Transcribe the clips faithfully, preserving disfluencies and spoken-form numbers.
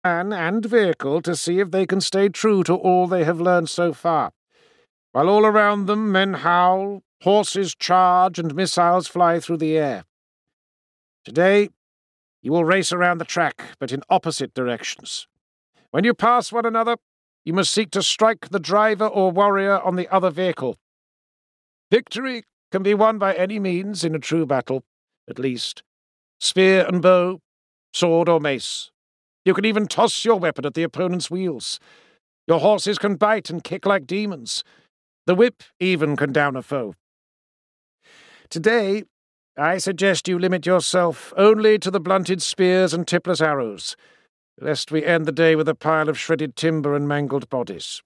man and vehicle to see if they can stay true to all they have learned so far. While all around them men howl, horses charge, and missiles fly through the air. Today, you will race around the track, but in opposite directions. When you pass one another, you must seek to strike the driver or warrior on the other vehicle. Victory can be won by any means in a true battle, at least. Spear and bow, sword or mace. You can even toss your weapon at the opponent's wheels. Your horses can bite and kick like demons. The whip even can down a foe. Today, I suggest you limit yourself only to the blunted spears and tipless arrows, lest we end the day with a pile of shredded timber and mangled bodies.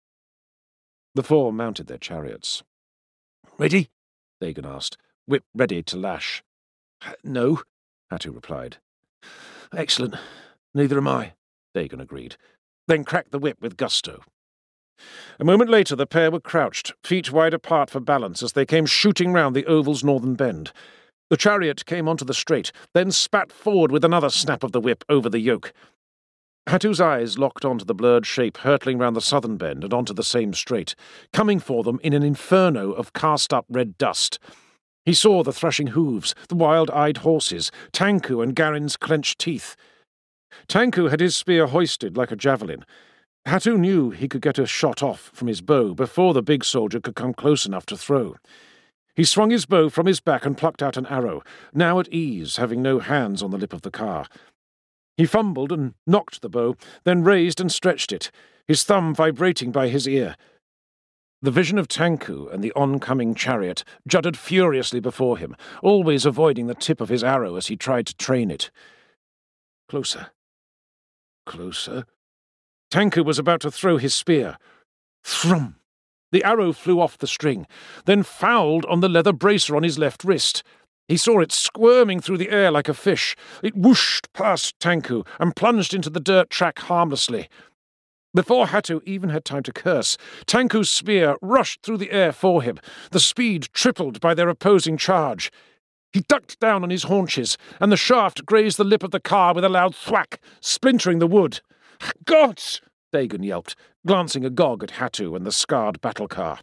The four mounted their chariots. "Ready?" Dagon asked, whip ready to lash. "No," Hattu replied. "Excellent. Neither am I," Dagon agreed, then cracked the whip with gusto. A moment later the pair were crouched, feet wide apart for balance, as they came shooting round the oval's northern bend. The chariot came onto the straight, then spat forward with another snap of the whip over the yoke. Hattu's eyes locked onto the blurred shape hurtling round the southern bend and onto the same straight, coming for them in an inferno of cast-up red dust. He saw the thrashing hooves, the wild-eyed horses, Tanku and Garin's clenched teeth. Tanku had his spear hoisted like a javelin. Hattu knew he could get a shot off from his bow before the big soldier could come close enough to throw. He swung his bow from his back and plucked out an arrow, now at ease, having no hands on the lip of the car. He fumbled and knocked the bow, then raised and stretched it, his thumb vibrating by his ear. The vision of Tanku and the oncoming chariot juddered furiously before him, always avoiding the tip of his arrow as he tried to train it. Closer. Closer. Tanku was about to throw his spear. Thrum! The arrow flew off the string, then fouled on the leather bracer on his left wrist. He saw it squirming through the air like a fish. It whooshed past Tanku and plunged into the dirt track harmlessly. Before Hattu even had time to curse, Tanku's spear rushed through the air for him, the speed tripled by their opposing charge. He ducked down on his haunches, and the shaft grazed the lip of the car with a loud thwack, splintering the wood. "Gods!" Dagon yelped, glancing agog at Hattu and the scarred battle car.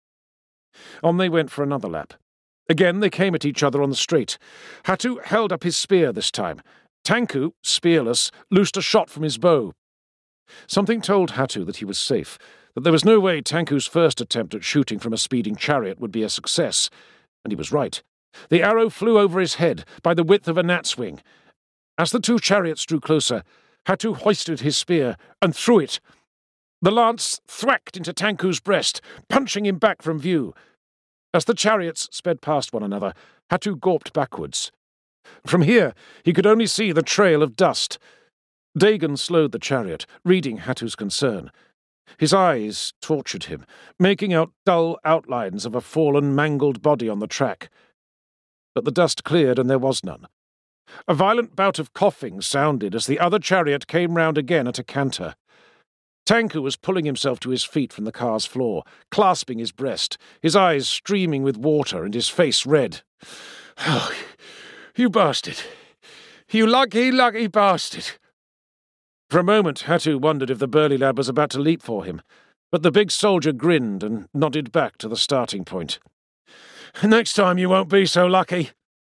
On they went for another lap. Again they came at each other on the straight. Hattu held up his spear this time. Tanku, spearless, loosed a shot from his bow. Something told Hattu that he was safe, that there was no way Tanku's first attempt at shooting from a speeding chariot would be a success, and he was right. The arrow flew over his head by the width of a gnat's wing. As the two chariots drew closer, Hattu hoisted his spear and threw it. The lance thwacked into Tanku's breast, punching him back from view. As the chariots sped past one another, Hattu gawped backwards. From here, he could only see the trail of dust. Dagon slowed the chariot, reading Hattu's concern. His eyes tortured him, making out dull outlines of a fallen, mangled body on the track. But the dust cleared and there was none. A violent bout of coughing sounded as the other chariot came round again at a canter. Tanku was pulling himself to his feet from the car's floor, clasping his breast, his eyes streaming with water and his face red. "Oh, you bastard! You lucky, lucky bastard!" For a moment, Hattu wondered if the burly lad was about to leap for him, but the big soldier grinned and nodded back to the starting point. "Next time you won't be so lucky."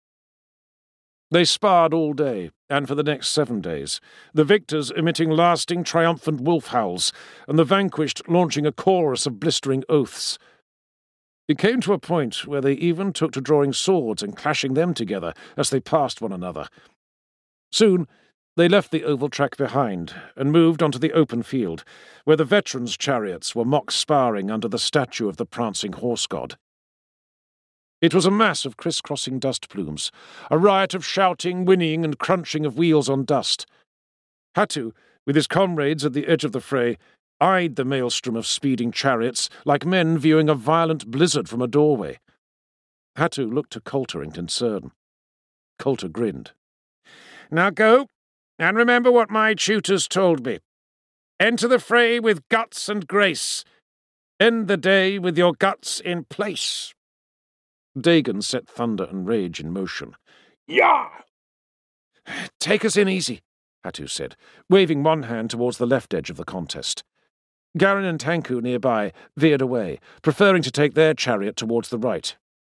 They sparred all day, and for the next seven days, the victors emitting lasting, triumphant wolf howls, and the vanquished launching a chorus of blistering oaths. It came to a point where they even took to drawing swords and clashing them together as they passed one another. Soon, they left the oval track behind and moved onto the open field, where the veterans' chariots were mock sparring under the statue of the prancing horse god. It was a mass of criss-crossing dust plumes, a riot of shouting, whinnying, and crunching of wheels on dust. Hattu, with his comrades at the edge of the fray, eyed the maelstrom of speeding chariots like men viewing a violent blizzard from a doorway. Hattu looked to Coulter in concern. Coulter grinned. "Now go, and remember what my tutors told me. Enter the fray with guts and grace. End the day with your guts in place." Dagon set thunder and rage in motion. "Yah! Take us in easy," Hatu said, waving one hand towards the left edge of the contest. Garin and Tanku nearby veered away, preferring to take their chariot towards the right.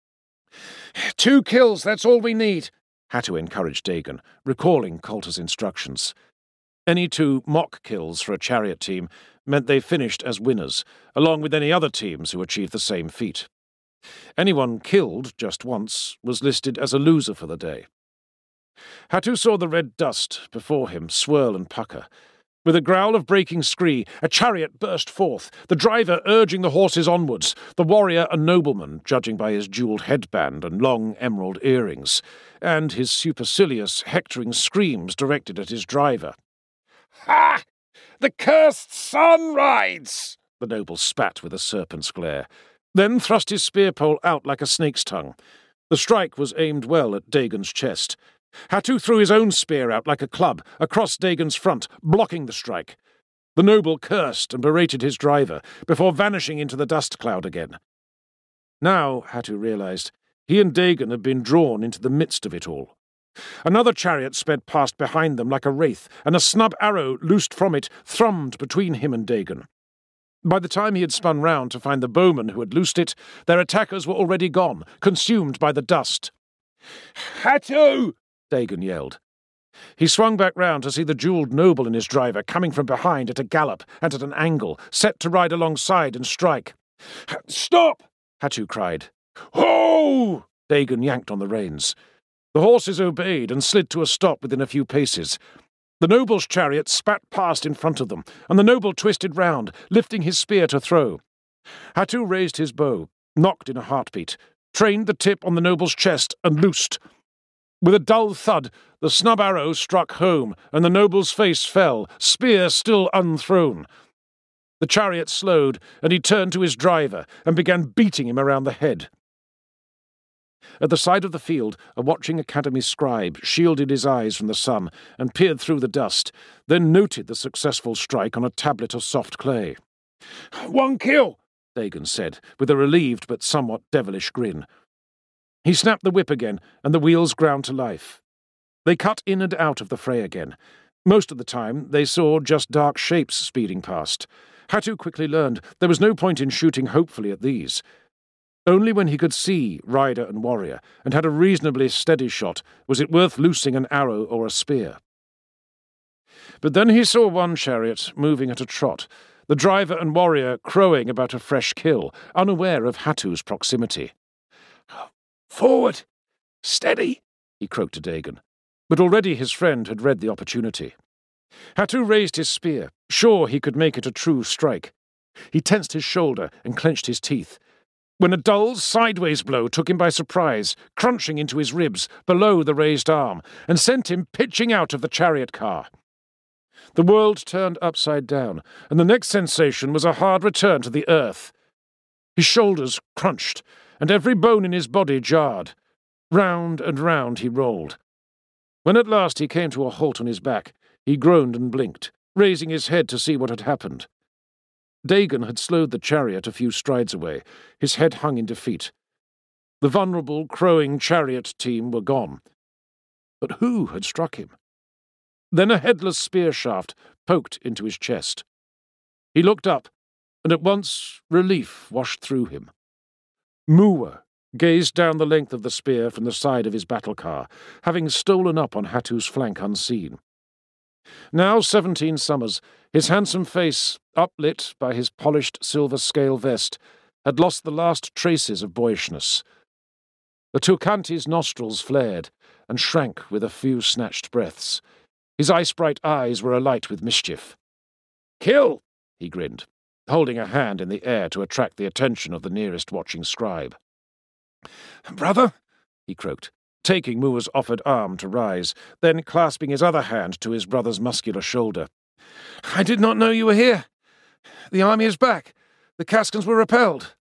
Two kills, that's all we need, Hatu encouraged Dagon, recalling Coulter's instructions. Any two mock kills for a chariot team meant they finished as winners, along with any other teams who achieved the same feat. Anyone killed just once was listed as a loser for the day. Hatu saw the red dust before him swirl and pucker. With a growl of breaking scree, a chariot burst forth, the driver urging the horses onwards, the warrior a nobleman, judging by his jewelled headband and long emerald earrings, and his supercilious, hectoring screams directed at his driver. "Ha! The cursed sun rides!" the noble spat with a serpent's glare, then thrust his spear-pole out like a snake's tongue. The strike was aimed well at Dagon's chest. Hatu threw his own spear out like a club, across Dagon's front, blocking the strike. The noble cursed and berated his driver, before vanishing into the dust cloud again. Now, Hatu realized, he and Dagon had been drawn into the midst of it all. Another chariot sped past behind them like a wraith, and a snub arrow loosed from it thrummed between him and Dagon. By the time he had spun round to find the bowman who had loosed it, their attackers were already gone, consumed by the dust. "Hatu!" Dagon yelled. He swung back round to see the jewelled noble and his driver coming from behind at a gallop and at an angle, set to ride alongside and strike. "Stop!" Hatu cried. "Ho!" Dagon yanked on the reins. The horses obeyed and slid to a stop within a few paces. The noble's chariot spat past in front of them, and the noble twisted round, lifting his spear to throw. Hatu raised his bow, knocked in a heartbeat, trained the tip on the noble's chest, and loosed. With a dull thud, the snub arrow struck home, and the noble's face fell, spear still unthrown. The chariot slowed, and he turned to his driver and began beating him around the head. At the side of the field, a watching academy scribe shielded his eyes from the sun and peered through the dust, then noted the successful strike on a tablet of soft clay. "One kill," Dagon said, with a relieved but somewhat devilish grin. He snapped the whip again, and the wheels ground to life. They cut in and out of the fray again. Most of the time, they saw just dark shapes speeding past. Hatu quickly learned there was no point in shooting hopefully at these. Only when he could see rider and warrior, and had a reasonably steady shot, was it worth loosing an arrow or a spear. But then he saw one chariot moving at a trot, the driver and warrior crowing about a fresh kill, unaware of Hatu's proximity. "Forward! Steady!" he croaked to Dagon. But already his friend had read the opportunity. Hatu raised his spear, sure he could make it a true strike. He tensed his shoulder and clenched his teeth, when a dull, sideways blow took him by surprise, crunching into his ribs below the raised arm, and sent him pitching out of the chariot car. The world turned upside down, and the next sensation was a hard return to the earth. His shoulders crunched, and every bone in his body jarred. Round and round he rolled. When at last he came to a halt on his back, he groaned and blinked, raising his head to see what had happened. Dagon had slowed the chariot a few strides away, his head hung in defeat. The vulnerable, crowing chariot team were gone. But who had struck him? Then a headless spear shaft poked into his chest. He looked up, and at once relief washed through him. Muwa gazed down the length of the spear from the side of his battle car, having stolen up on Hatu's flank unseen. Now seventeen summers, his handsome face, uplit by his polished silver scale vest, had lost the last traces of boyishness. The Tukanti's nostrils flared and shrank with a few snatched breaths. His ice-bright eyes were alight with mischief. "Kill!" he grinned, holding a hand in the air to attract the attention of the nearest watching scribe. "Brother," he croaked, taking Mua's offered arm to rise, then clasping his other hand to his brother's muscular shoulder. "I did not know you were here. The army is back. The Kaskans were repelled.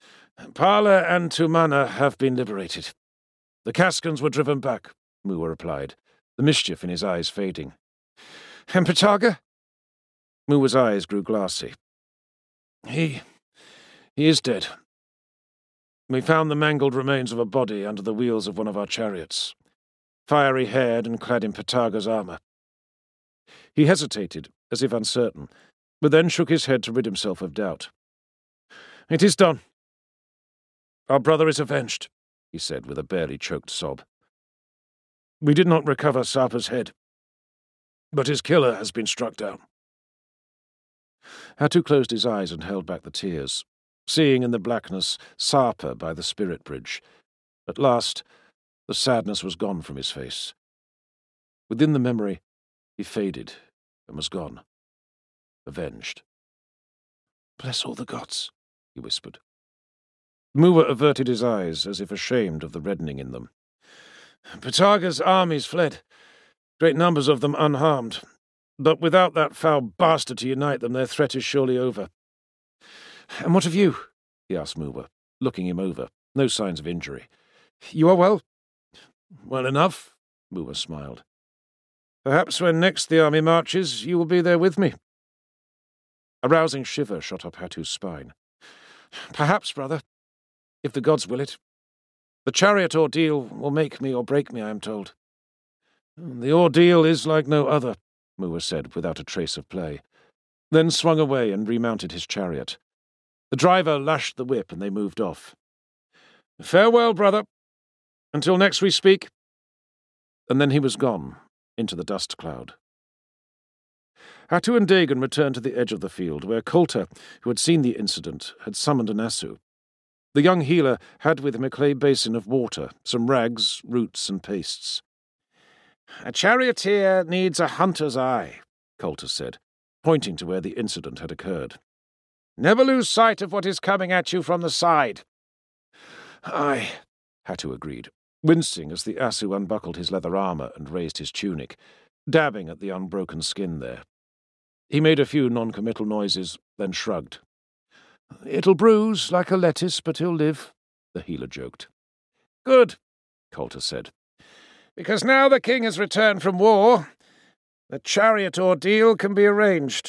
Pala and Tumana have been liberated. The Kaskans were driven back," Mua replied, the mischief in his eyes fading. "And Pataga?" Mua's eyes grew glassy. He... he is dead. We found the mangled remains of a body under the wheels of one of our chariots, fiery-haired and clad in Pataga's armour. He hesitated, as if uncertain, but then shook his head to rid himself of doubt. "It is done. Our brother is avenged," he said with a barely choked sob. "We did not recover Sarpa's head, but his killer has been struck down." Hatu closed his eyes and held back the tears, seeing in the blackness Sarpa by the spirit bridge. At last, the sadness was gone from his face. Within the memory, he faded and was gone, avenged. "Bless all the gods," he whispered. Muwa averted his eyes, as if ashamed of the reddening in them. "Pataga's armies fled, great numbers of them unharmed. But without that foul bastard to unite them, their threat is surely over." "And what of you?" he asked Muwa, looking him over. No signs of injury. "You are well?" "Well enough," Muwa smiled. "Perhaps when next the army marches, you will be there with me." A rousing shiver shot up Hatu's spine. "Perhaps, brother, if the gods will it. The chariot ordeal will make me or break me, I am told." "The ordeal is like no other," Muwa said without a trace of play, then swung away and remounted his chariot. The driver lashed the whip and they moved off. "Farewell, brother. Until next we speak." And then he was gone, into the dust cloud. Hatu and Dagon returned to the edge of the field, where Coulter, who had seen the incident, had summoned an Asu. The young healer had with him a clay basin of water, some rags, roots, and pastes. "A charioteer needs a hunter's eye," Coulter said, pointing to where the incident had occurred. "Never lose sight of what is coming at you from the side." "Aye," Hatu agreed, wincing as the Asu unbuckled his leather armour and raised his tunic, dabbing at the unbroken skin there. He made a few non-committal noises, then shrugged. "It'll bruise like a lettuce, but he'll live," the healer joked. "Good," Coulter said, "because now the king has returned from war, the chariot ordeal can be arranged."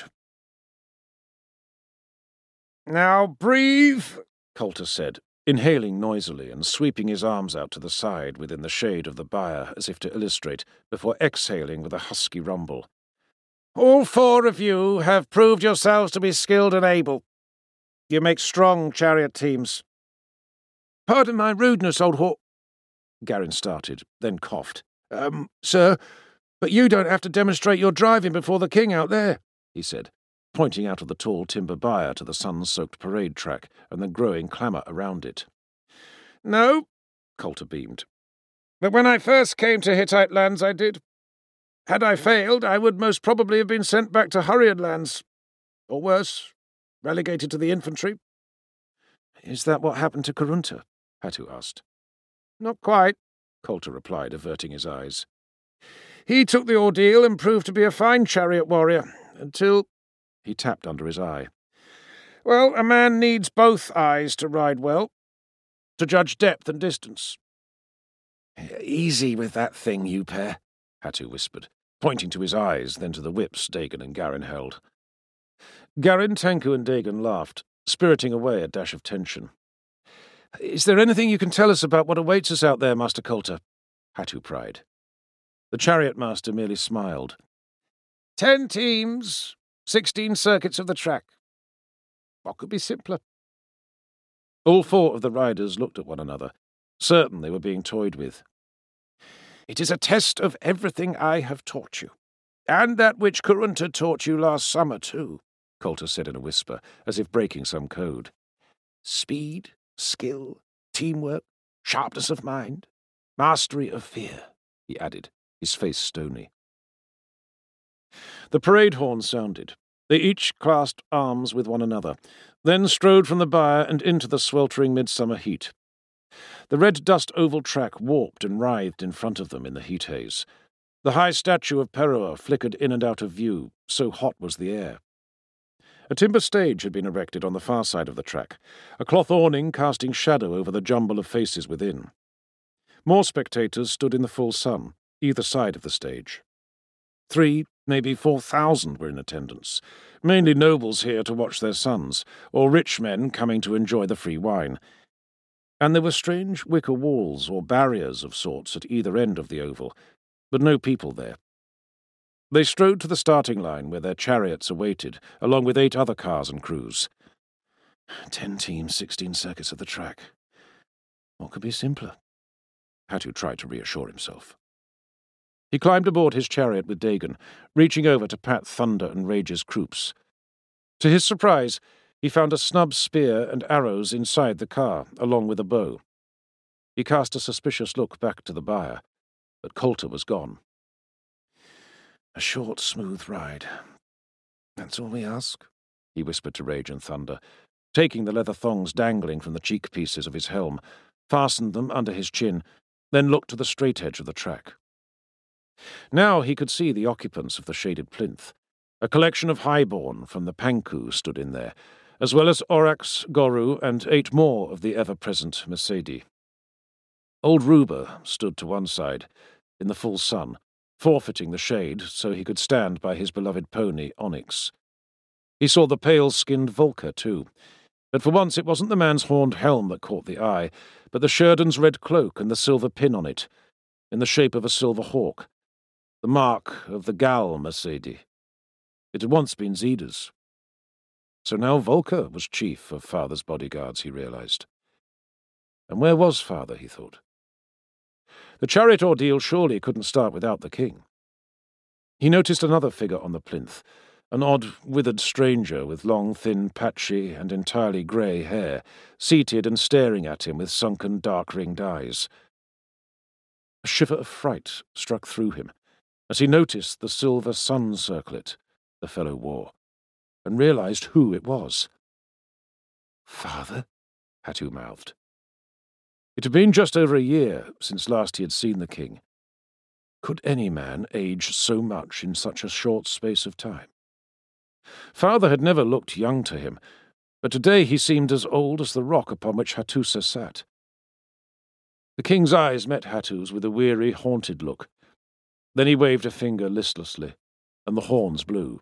"Now breathe," Coulter said, inhaling noisily and sweeping his arms out to the side within the shade of the byre as if to illustrate, before exhaling with a husky rumble. "All four of you have proved yourselves to be skilled and able. You make strong chariot teams." "Pardon my rudeness, old Hawk," Garin started, then coughed. Um, sir, but you don't have to demonstrate your driving before the king out there," he said, pointing out of the tall timber byre to the sun-soaked parade track and the growing clamour around it. "No," Coulter beamed. "But when I first came to Hittite lands, I did. Had I failed, I would most probably have been sent back to Hurried lands. Or worse, relegated to the infantry." "Is that what happened to Karunta?" Hatu asked. "Not quite," Coulter replied, averting his eyes. "He took the ordeal and proved to be a fine chariot warrior, until—" He tapped under his eye. "Well, a man needs both eyes to ride well, to judge depth and distance." "Easy with that thing, you pair," Hatu whispered, pointing to his eyes, then to the whips Dagon and Garin held. Garin, Tenku, and Dagon laughed, spiriting away a dash of tension. "Is there anything you can tell us about what awaits us out there, Master Coulter?" Hatu pried. The chariot master merely smiled. Ten teams, sixteen circuits of the track. What could be simpler?" All four of the riders looked at one another, certain they were being toyed with. "It is a test of everything I have taught you, and that which Karunta taught you last summer, too," Coulter said in a whisper, as if breaking some code. "Speed, skill, teamwork, sharpness of mind, mastery of fear," he added, his face stony. The parade horn sounded. They each clasped arms with one another, then strode from the byre and into the sweltering midsummer heat. The red dust oval track warped and writhed in front of them in the heat haze. The high statue of Peroa flickered in and out of view, so hot was the air. A timber stage had been erected on the far side of the track, a cloth awning casting shadow over the jumble of faces within. More spectators stood in the full sun, either side of the stage. Three, maybe four thousand were in attendance, mainly nobles here to watch their sons, or rich men coming to enjoy the free wine. And there were strange wicker walls or barriers of sorts at either end of the oval, but no people there. They strode to the starting line where their chariots awaited, along with eight other cars and crews. Ten teams, sixteen circuits of the track. What could be simpler? Hatu tried to reassure himself. He climbed aboard his chariot with Dagon, reaching over to pat Thunder and Rage's croups. To his surprise, he found a snub spear and arrows inside the car, along with a bow. He cast a suspicious look back to the buyer, but Coulter was gone. A short, smooth ride. That's all we ask, he whispered to Rage and Thunder, taking the leather thongs dangling from the cheek pieces of his helm, fastened them under his chin, then looked to the straight edge of the track. Now he could see the occupants of the shaded plinth. A collection of highborn from the Panku stood in there, as well as Orax, Goru, and eight more of the ever-present Mercedes. Old Ruber stood to one side, in the full sun, forfeiting the shade so he could stand by his beloved pony, Onyx. He saw the pale-skinned Volker, too, but for once it wasn't the man's horned helm that caught the eye, but the Sheridan's red cloak and the silver pin on it, in the shape of a silver hawk, the mark of the Gal Mercedes. It had once been Zeda's. So now Volker was chief of Father's bodyguards, he realized. And where was Father, he thought? The chariot ordeal surely couldn't start without the king. He noticed another figure on the plinth, an odd, withered stranger with long, thin, patchy, and entirely grey hair, seated and staring at him with sunken, dark-ringed eyes. A shiver of fright struck through him as he noticed the silver sun circlet the fellow wore, and realized who it was. "Father?" Hatu mouthed. It had been just over a year since last he had seen the king. Could any man age so much in such a short space of time? Father had never looked young to him, but today he seemed as old as the rock upon which Hattusa sat. The king's eyes met Hattu's with a weary, haunted look. Then he waved a finger listlessly, and the horns blew.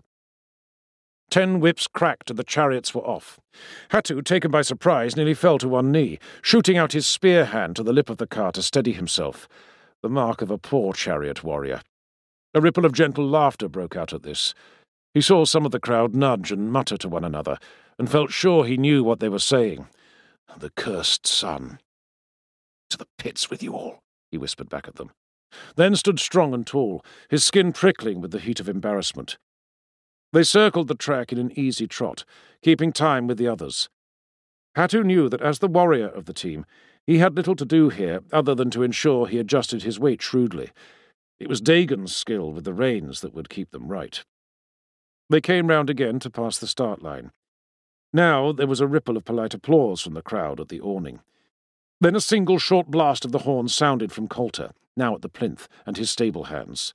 Ten whips cracked and the chariots were off. Hatu, taken by surprise, nearly fell to one knee, shooting out his spear hand to the lip of the car to steady himself, the mark of a poor chariot warrior. A ripple of gentle laughter broke out at this. He saw some of the crowd nudge and mutter to one another, and felt sure he knew what they were saying. "The cursed sun." "To the pits with you all," he whispered back at them, then stood strong and tall, his skin prickling with the heat of embarrassment. They circled the track in an easy trot, keeping time with the others. Hatu knew that as the warrior of the team, he had little to do here other than to ensure he adjusted his weight shrewdly. It was Dagon's skill with the reins that would keep them right. They came round again to pass the start line. Now there was a ripple of polite applause from the crowd at the awning. Then a single short blast of the horn sounded from Coulter, now at the plinth, and his stable hands.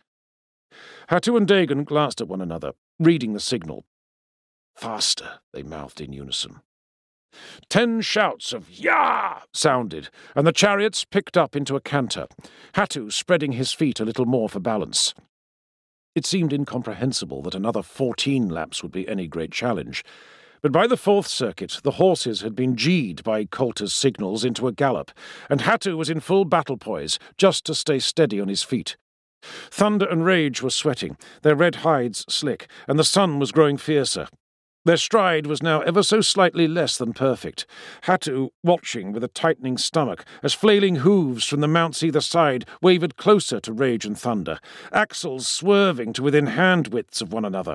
Hatu and Dagon glanced at one another, reading the signal. "Faster," they mouthed in unison. Ten shouts of "Yah!" sounded, and the chariots picked up into a canter, Hatu spreading his feet a little more for balance. It seemed incomprehensible that another fourteen laps would be any great challenge, but by the fourth circuit the horses had been G'd by Coulter's signals into a gallop, and Hatu was in full battle poise, just to stay steady on his feet. Thunder and Rage were sweating, their red hides slick, and the sun was growing fiercer. Their stride was now ever so slightly less than perfect, Hatu watching with a tightening stomach as flailing hooves from the mounts either side wavered closer to Rage and Thunder, axles swerving to within hand-widths of one another.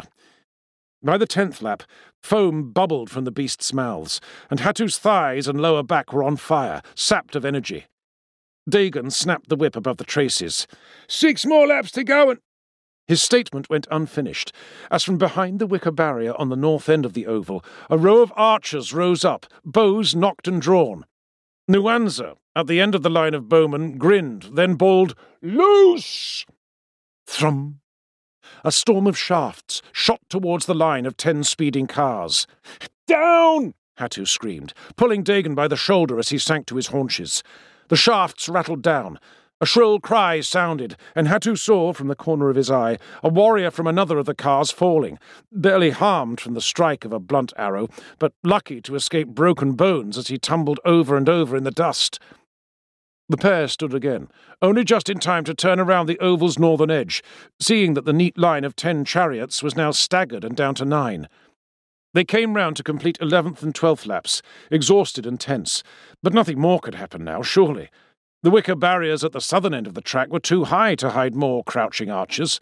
By the tenth lap, foam bubbled from the beasts' mouths, and Hatu's thighs and lower back were on fire, sapped of energy. Dagon snapped the whip above the traces. "Six more laps to go and—" His statement went unfinished, as from behind the wicker barrier on the north end of the oval, a row of archers rose up, bows knocked and drawn. Nuanza, at the end of the line of bowmen, grinned, then bawled, "Loose!" Thrum! A storm of shafts shot towards the line of ten speeding cars. "Down!" Hatu screamed, pulling Dagon by the shoulder as he sank to his haunches. The shafts rattled down. A shrill cry sounded, and Hatu saw, from the corner of his eye, a warrior from another of the cars falling, barely harmed from the strike of a blunt arrow, but lucky to escape broken bones as he tumbled over and over in the dust. The pair stood again, only just in time to turn around the oval's northern edge, seeing that the neat line of ten chariots was now staggered and down to nine. They came round to complete eleventh and twelfth laps, exhausted and tense, but nothing more could happen now, surely. The wicker barriers at the southern end of the track were too high to hide more crouching archers.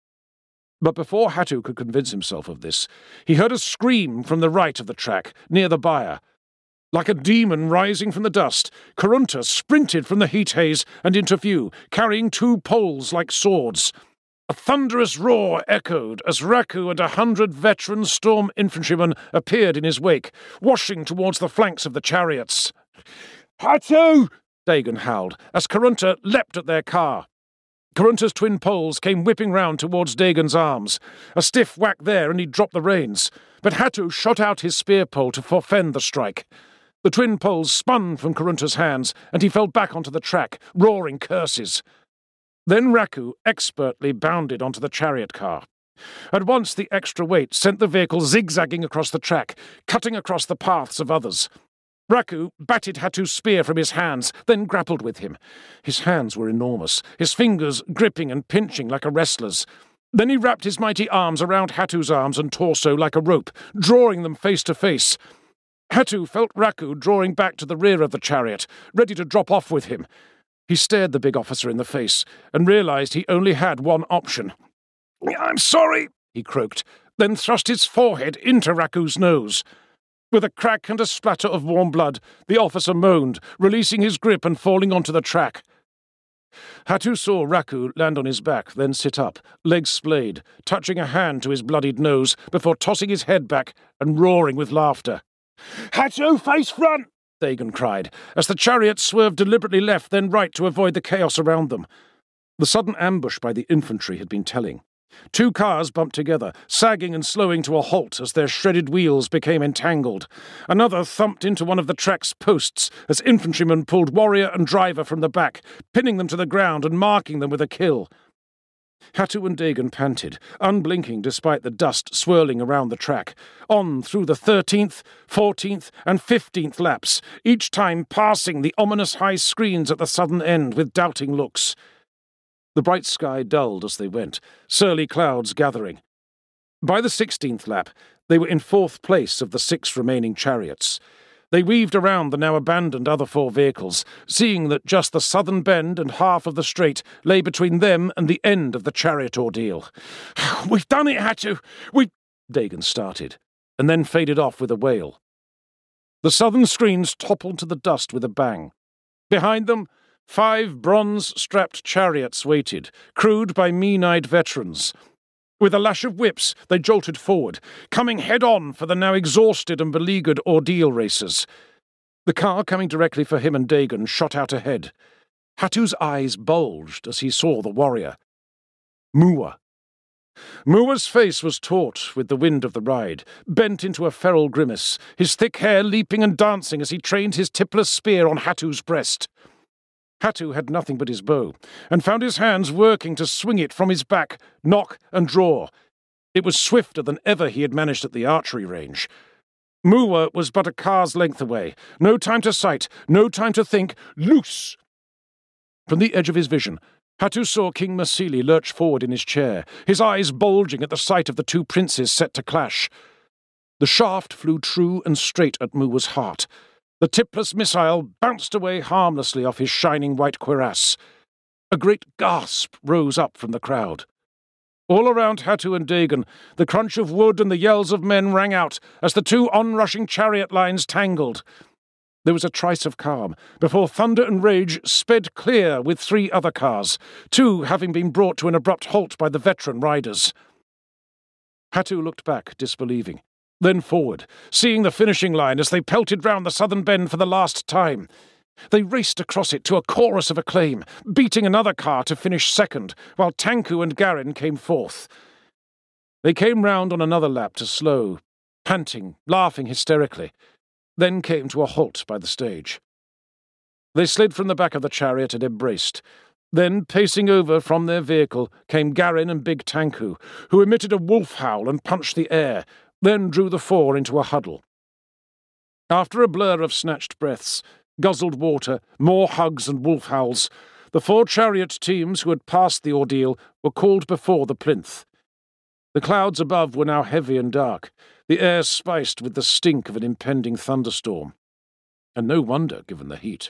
But before Hatu could convince himself of this, he heard a scream from the right of the track, near the byre. Like a demon rising from the dust, Karunta sprinted from the heat haze and into view, carrying two poles like swords. A thunderous roar echoed as Raku and a hundred veteran storm infantrymen appeared in his wake, washing towards the flanks of the chariots. "Hatu!" Dagon howled, as Karunta leapt at their car. Karunta's twin poles came whipping round towards Dagon's arms. A stiff whack there, and he dropped the reins. But Hatu shot out his spear pole to forfend the strike. The twin poles spun from Karunta's hands, and he fell back onto the track, roaring curses. Then Raku expertly bounded onto the chariot car. At once the extra weight sent the vehicle zigzagging across the track, cutting across the paths of others. Raku batted Hatu's spear from his hands, then grappled with him. His hands were enormous, his fingers gripping and pinching like a wrestler's. Then he wrapped his mighty arms around Hatu's arms and torso like a rope, drawing them face to face. Hatu felt Raku drawing back to the rear of the chariot, ready to drop off with him. He stared the big officer in the face and realized he only had one option. "I'm sorry," he croaked, then thrust his forehead into Raku's nose. With a crack and a splatter of warm blood, the officer moaned, releasing his grip and falling onto the track. Hatu saw Raku land on his back, then sit up, legs splayed, touching a hand to his bloodied nose before tossing his head back and roaring with laughter. "Hatu, face front!" Dagon cried, as the chariot swerved deliberately left, then right to avoid the chaos around them. The sudden ambush by the infantry had been telling. Two cars bumped together, sagging and slowing to a halt as their shredded wheels became entangled. Another thumped into one of the track's posts as infantrymen pulled warrior and driver from the back, pinning them to the ground and marking them with a kill. Hatu and Dagon panted, unblinking despite the dust swirling around the track, on through the thirteenth, fourteenth, and fifteenth laps, each time passing the ominous high screens at the southern end with doubting looks. The bright sky dulled as they went, surly clouds gathering. By the sixteenth lap, they were in fourth place of the six remaining chariots. They weaved around the now abandoned other four vehicles, seeing that just the southern bend and half of the straight lay between them and the end of the chariot ordeal. "We've done it, Hatu! We—" Dagon started, and then faded off with a wail. The southern screens toppled to the dust with a bang. Behind them, five bronze-strapped chariots waited, crewed by mean-eyed veterans. With a lash of whips, they jolted forward, coming head-on for the now exhausted and beleaguered ordeal racers. The car coming directly for him and Dagon shot out ahead. Hatu's eyes bulged as he saw the warrior. Muwa. Muwa's face was taut with the wind of the ride, bent into a feral grimace, his thick hair leaping and dancing as he trained his tipless spear on Hatu's breast. Hatu had nothing but his bow, and found his hands working to swing it from his back, knock and draw. It was swifter than ever he had managed at the archery range. Muwa was but a car's length away. No time to sight, no time to think. Loose! From the edge of his vision, Hatu saw King Masili lurch forward in his chair, his eyes bulging at the sight of the two princes set to clash. The shaft flew true and straight at Muwa's heart. The tipless missile bounced away harmlessly off his shining white cuirass. A great gasp rose up from the crowd. All around Hatu and Dagon, the crunch of wood and the yells of men rang out as the two onrushing chariot lines tangled. There was a trice of calm, before thunder and rage sped clear with three other cars, two having been brought to an abrupt halt by the veteran riders. Hatu looked back, disbelieving, then forward, seeing the finishing line as they pelted round the southern bend for the last time. They raced across it to a chorus of acclaim, beating another car to finish second, while Tanku and Garin came fourth. They came round on another lap to slow, panting, laughing hysterically, then came to a halt by the stage. They slid from the back of the chariot and embraced. Then, pacing over from their vehicle, came Garin and Big Tanku, who emitted a wolf howl and punched the air, then drew the four into a huddle. After a blur of snatched breaths, Guzzled water, more hugs and wolf howls. The four chariot teams who had passed the ordeal were called before the plinth. The clouds above were now heavy and dark, the air spiced with the stink of an impending thunderstorm. And no wonder, given the heat.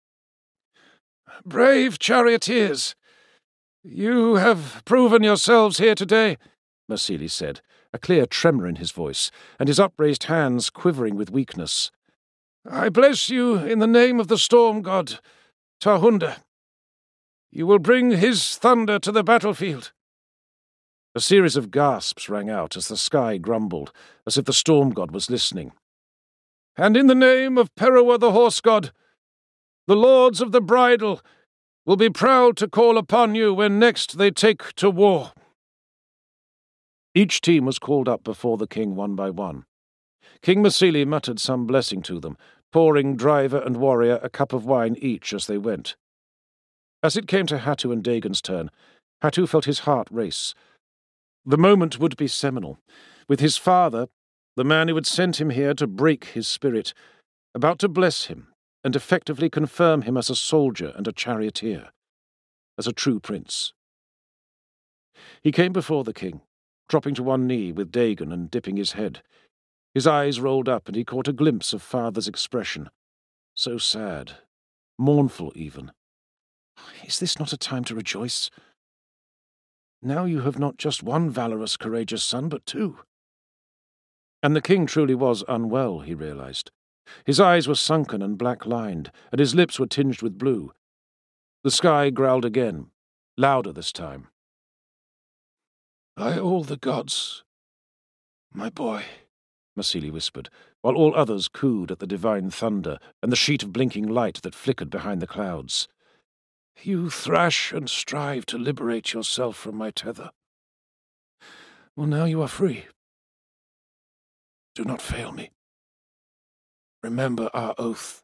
"Brave charioteers! You have proven yourselves here today," Marsili said, a clear tremor in his voice, and his upraised hands quivering with weakness. "I bless you in the name of the storm god, Tarhunda. You will bring his thunder to the battlefield." A series of gasps rang out as the sky grumbled, as if the storm god was listening. "And in the name of Perowa the horse god, the lords of the bridle will be proud to call upon you when next they take to war." Each team was called up before the king one by one. King Marsili muttered some blessing to them, pouring driver and warrior a cup of wine each as they went. As it came to Hatu and Dagon's turn, Hatu felt his heart race. The moment would be seminal, with his father, the man who had sent him here to break his spirit, about to bless him and effectively confirm him as a soldier and a charioteer, as a true prince. He came before the king, dropping to one knee with Dagon and dipping his head. His eyes rolled up and he caught a glimpse of father's expression. So sad, mournful even. Is this not a time to rejoice? Now you have not just one valorous, courageous son, but two. And the king truly was unwell, he realized. His eyes were sunken and black-lined, and his lips were tinged with blue. The sky growled again, louder this time. "By all the gods, my boy," Marsili whispered, while all others cooed at the divine thunder and the sheet of blinking light that flickered behind the clouds. "You thrash and strive to liberate yourself from my tether. Well, now you are free. Do not fail me. Remember our oath."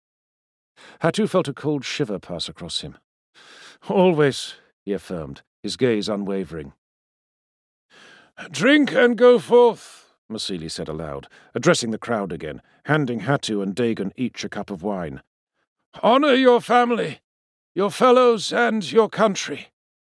Hatu felt a cold shiver pass across him. "Always," he affirmed, his gaze unwavering. "Drink and go forth," Marsili said aloud, addressing the crowd again, handing Hatu and Dagon each a cup of wine. "Honor your family, your fellows, and your country."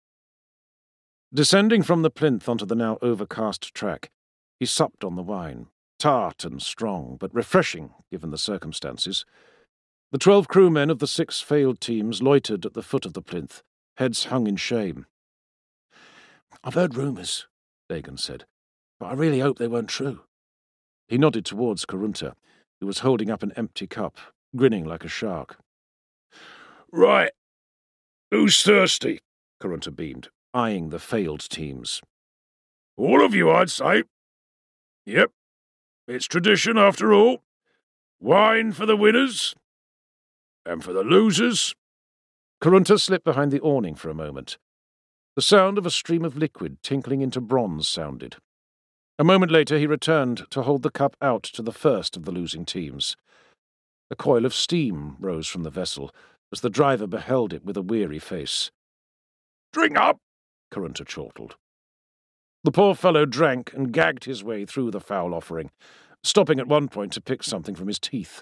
Descending from the plinth onto the now overcast track, he supped on the wine, tart and strong, but refreshing given the circumstances. The twelve crewmen of the six failed teams loitered at the foot of the plinth, heads hung in shame. "I've heard rumours," Dagon said, "but I really hope they weren't true." He nodded towards Karunta, who was holding up an empty cup, grinning like a shark. "Right. Who's thirsty?" Karunta beamed, eyeing the failed teams. "All of you, I'd say." "Yep. It's tradition, after all. Wine for the winners. And for the losers." Karunta slipped behind the awning for a moment. The sound of a stream of liquid tinkling into bronze sounded. A moment later he returned to hold the cup out to the first of the losing teams. A coil of steam rose from the vessel as the driver beheld it with a weary face. "Drink up," Karunta chortled. The poor fellow drank and gagged his way through the foul offering, stopping at one point to pick something from his teeth.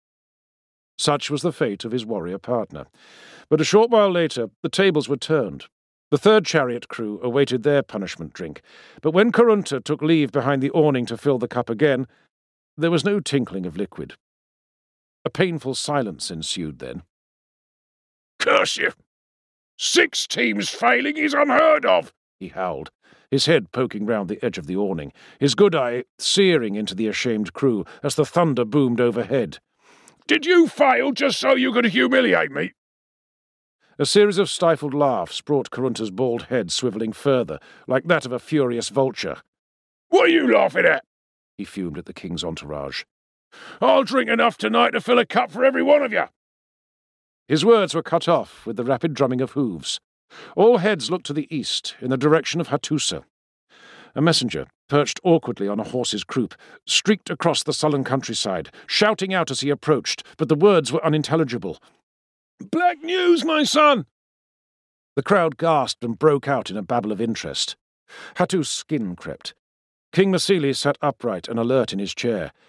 Such was the fate of his warrior partner. But a short while later, the tables were turned. The third chariot crew awaited their punishment drink, but when Karunta took leave behind the awning to fill the cup again, there was no tinkling of liquid. A painful silence ensued then. "Curse you! Six teams failing is unheard of," he howled, his head poking round the edge of the awning, his good eye searing into the ashamed crew as the thunder boomed overhead. "Did you fail just so you could humiliate me?" A series of stifled laughs brought Karunta's bald head swivelling further, like that of a furious vulture. "What are you laughing at?" he fumed at the king's entourage. "I'll drink enough tonight to fill a cup for every one of you." His words were cut off with the rapid drumming of hooves. All heads looked to the east, in the direction of Hattusa. A messenger, perched awkwardly on a horse's croup, streaked across the sullen countryside, shouting out as he approached, but the words were unintelligible. "Black news, my son!" The crowd gasped and broke out in a babble of interest. Hatu's skin crept. King Marsili sat upright and alert in his chair.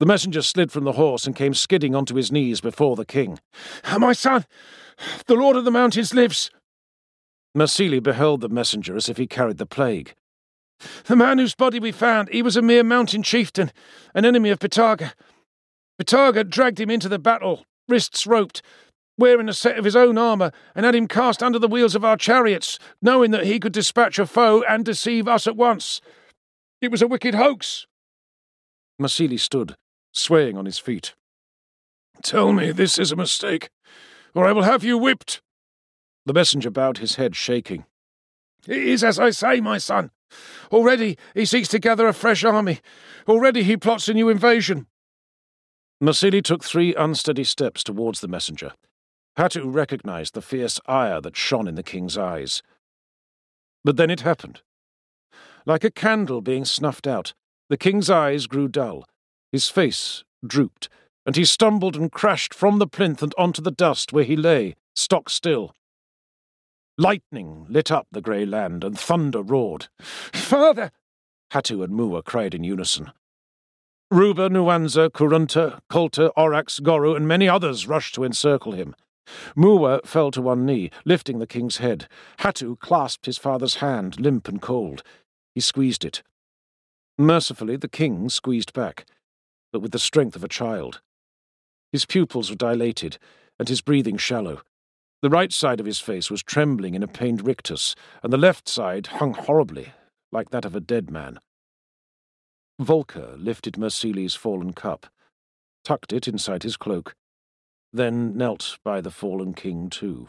The messenger slid from the horse and came skidding onto his knees before the king. "My son, the Lord of the Mountains lives." Mersili beheld the messenger as if he carried the plague. "The man whose body we found, he was a mere mountain chieftain, an enemy of Pitaga. Pitaga dragged him into the battle, wrists roped, wearing a set of his own armour, and had him cast under the wheels of our chariots, knowing that he could dispatch a foe and deceive us at once. It was a wicked hoax." Mersili stood, swaying on his feet. "Tell me this is a mistake, or I will have you whipped." The messenger bowed his head, shaking. "It is as I say, my son. Already he seeks to gather a fresh army. Already he plots a new invasion." Mersili took three unsteady steps towards the messenger. Hatu recognized the fierce ire that shone in the king's eyes. But then it happened. Like a candle being snuffed out, the king's eyes grew dull, his face drooped, and he stumbled and crashed from the plinth and onto the dust where he lay, stock still. Lightning lit up the grey land, and thunder roared. "Father!" Hatu and Mua cried in unison. Ruba, Nuanza, Kurunta, Kolta, Orax, Goru, and many others rushed to encircle him. Mua fell to one knee, lifting the king's head. Hatu clasped his father's hand, limp and cold. He squeezed it. Mercifully, the king squeezed back, but with the strength of a child. His pupils were dilated, and his breathing shallow. The right side of his face was trembling in a pained rictus, and the left side hung horribly, like that of a dead man. Volker lifted Mersili's fallen cup, tucked it inside his cloak, then knelt by the fallen king too.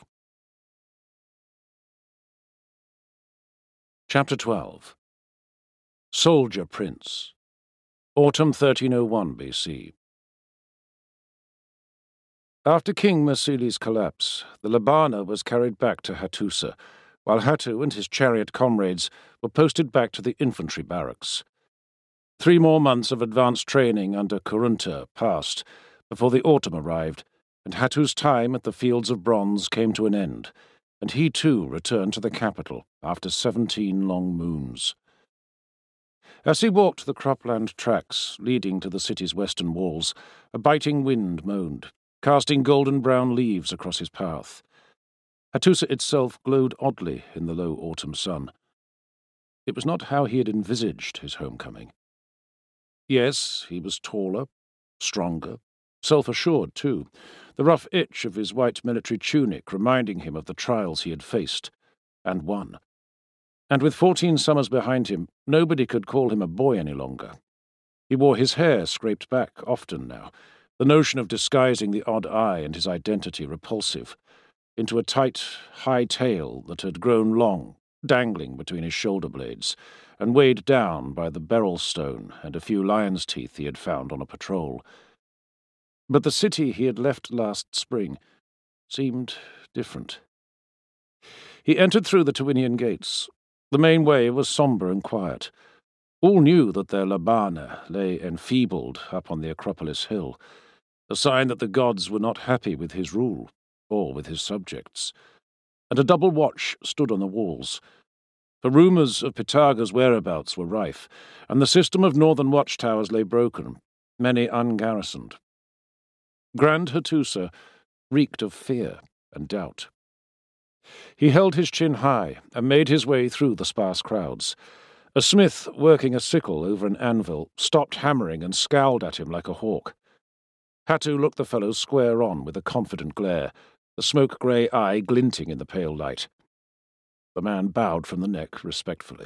Chapter twelve. Soldier Prince. Autumn thirteen oh one B C. After King Mersili's collapse, the Labana was carried back to Hattusa, while Hatu and his chariot comrades were posted back to the infantry barracks. Three more months of advanced training under Kurunta passed before the autumn arrived, and Hatu's time at the Fields of Bronze came to an end, and he too returned to the capital after seventeen long moons. As he walked the cropland tracks leading to the city's western walls, a biting wind moaned, casting golden-brown leaves across his path. Hattusa itself glowed oddly in the low autumn sun. It was not how he had envisaged his homecoming. Yes, he was taller, stronger, self-assured too, the rough itch of his white military tunic reminding him of the trials he had faced, and won. And with fourteen summers behind him, nobody could call him a boy any longer. He wore his hair scraped back often now, the notion of disguising the odd eye and his identity repulsive, into a tight, high tail that had grown long, dangling between his shoulder blades, and weighed down by the beryl stone and a few lion's teeth he had found on a patrol. But the city he had left last spring seemed different. He entered through the Tawinian gates. The main way was sombre and quiet. All knew that their Labana lay enfeebled up on the Acropolis hill, a sign that the gods were not happy with his rule, or with his subjects, and a double watch stood on the walls. For rumours of Pitaga's whereabouts were rife, and the system of northern watchtowers lay broken, many ungarrisoned. Grand Hattusa reeked of fear and doubt. He held his chin high and made his way through the sparse crowds. A smith working a sickle over an anvil stopped hammering and scowled at him like a hawk. Hatu looked the fellow square on with a confident glare, the smoke-grey eye glinting in the pale light. The man bowed from the neck respectfully.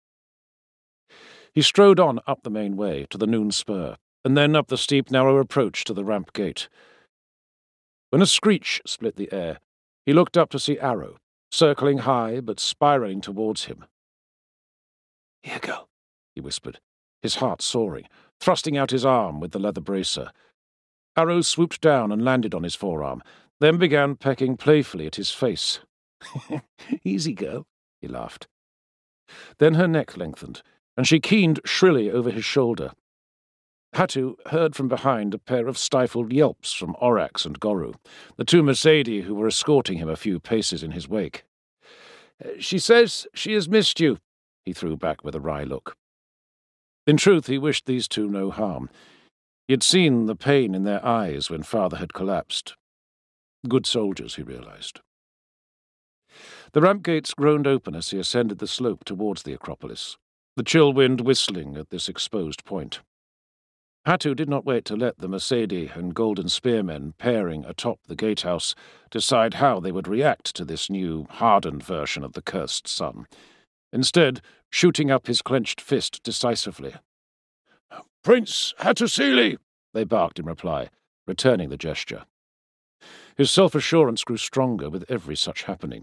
He strode on up the main way to the noon spur, and then up the steep, narrow approach to the ramp gate. When a screech split the air, he looked up to see Arrow, circling high but spiralling towards him. "Here, go," he whispered, his heart soaring, thrusting out his arm with the leather bracer. Arrow swooped down and landed on his forearm, then began pecking playfully at his face. "Easy, girl," he laughed. Then her neck lengthened, and she keened shrilly over his shoulder. Hatu heard from behind a pair of stifled yelps from Orax and Goru, the two Mercedes who were escorting him a few paces in his wake. "She says she has missed you," he threw back with a wry look. In truth, he wished these two no harm. He had seen the pain in their eyes when father had collapsed. Good soldiers, he realized. The ramp gates groaned open as he ascended the slope towards the Acropolis, the chill wind whistling at this exposed point. Hatu did not wait to let the Mercedes and Golden Spearmen pairing atop the gatehouse decide how they would react to this new, hardened version of the cursed sun. Instead, shooting up his clenched fist decisively. "Prince Hattusili!" they barked in reply, returning the gesture. His self-assurance grew stronger with every such happening.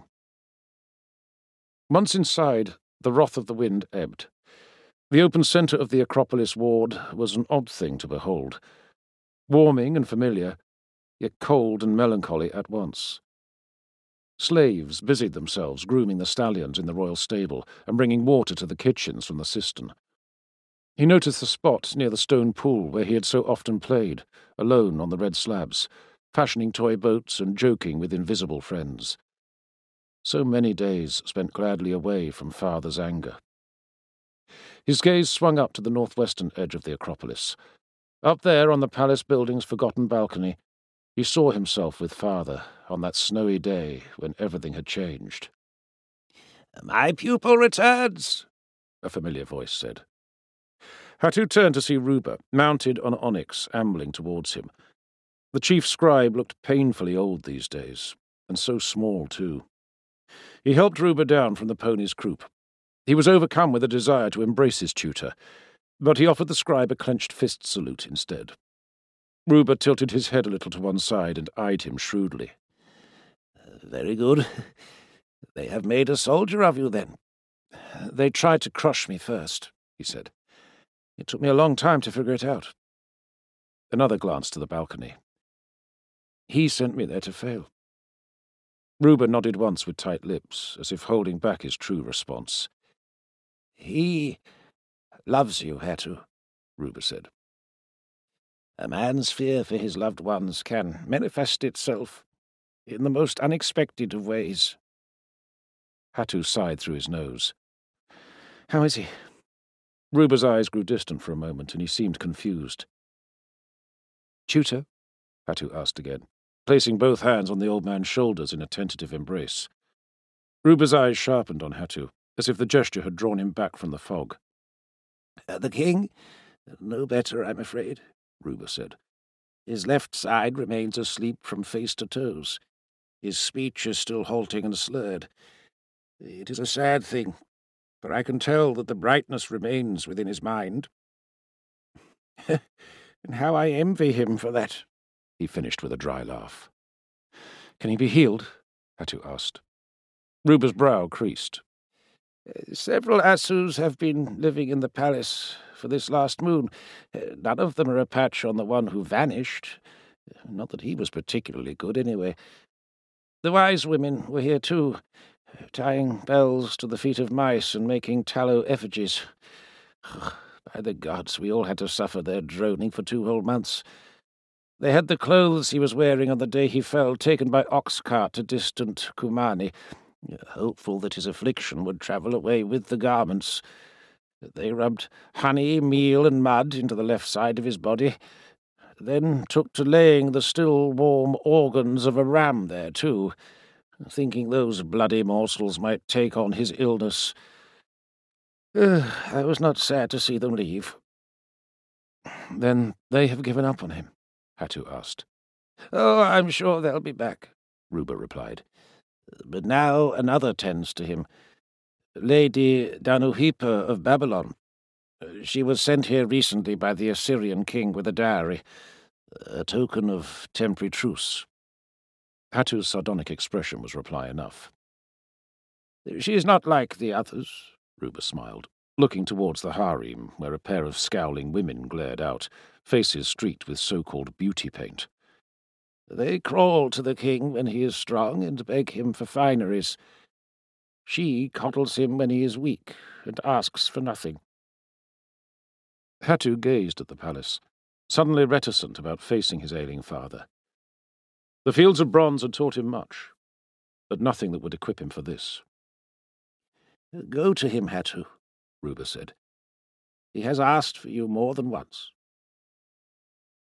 Once inside, the wrath of the wind ebbed. The open centre of the Acropolis ward was an odd thing to behold. Warming and familiar, yet cold and melancholy at once. Slaves busied themselves grooming the stallions in the royal stable and bringing water to the kitchens from the cistern. He noticed the spot near the stone pool where he had so often played, alone on the red slabs, fashioning toy boats and joking with invisible friends. So many days spent gladly away from father's anger. His gaze swung up to the northwestern edge of the Acropolis. Up there, on the palace building's forgotten balcony, he saw himself with father on that snowy day when everything had changed. "My pupil returns," a familiar voice said. Hatu turned to see Ruba, mounted on Onyx, ambling towards him. The chief scribe looked painfully old these days, and so small too. He helped Ruba down from the pony's croup. He was overcome with a desire to embrace his tutor, but he offered the scribe a clenched fist salute instead. Ruba tilted his head a little to one side and eyed him shrewdly. "Very good. They have made a soldier of you, then." "They tried to crush me first," he said. "It took me a long time to figure it out." Another glance to the balcony. "He sent me there to fail." Ruba nodded once with tight lips, as if holding back his true response. "He loves you, Hatu," Ruba said. "A man's fear for his loved ones can manifest itself in the most unexpected of ways." Hatu sighed through his nose. "How is he?" Ruba's eyes grew distant for a moment, and he seemed confused. "Tutor?" Hatu asked again, placing both hands on the old man's shoulders in a tentative embrace. Ruba's eyes sharpened on Hatu, as if the gesture had drawn him back from the fog. Uh, "The king? No better, I'm afraid," Ruba said. "His left side remains asleep from face to toes. His speech is still halting and slurred. It is a sad thing, for I can tell that the brightness remains within his mind. And how I envy him for that," he finished with a dry laugh. "Can he be healed?" Hatu asked. Ruba's brow creased. "Several Asus have been living in the palace for this last moon. None of them are a patch on the one who vanished. Not that he was particularly good, anyway. The wise women were here, too, tying bells to the feet of mice and making tallow effigies. By the gods, we all had to suffer their droning for two whole months. They had the clothes he was wearing on the day he fell taken by ox cart to distant Kumani, hopeful that his affliction would travel away with the garments. They rubbed honey, meal, and mud into the left side of his body, then took to laying the still warm organs of a ram there, too, thinking those bloody morsels might take on his illness. Uh, I was not sad to see them leave." "Then they have given up on him?" Hatu asked. "Oh, I'm sure they'll be back," Ruba replied. "But now another tends to him. Lady Danuhipa of Babylon. She was sent here recently by the Assyrian king with a dowry, a token of temporary truce." Hatu's sardonic expression was reply enough. "She is not like the others," Ruba smiled, looking towards the harem, where a pair of scowling women glared out, faces streaked with so-called beauty paint. "They crawl to the king when he is strong and beg him for fineries. She coddles him when he is weak and asks for nothing." Hatu gazed at the palace, suddenly reticent about facing his ailing father. The fields of bronze had taught him much, but nothing that would equip him for this. "Go to him, Hatu," Ruba said. "He has asked for you more than once."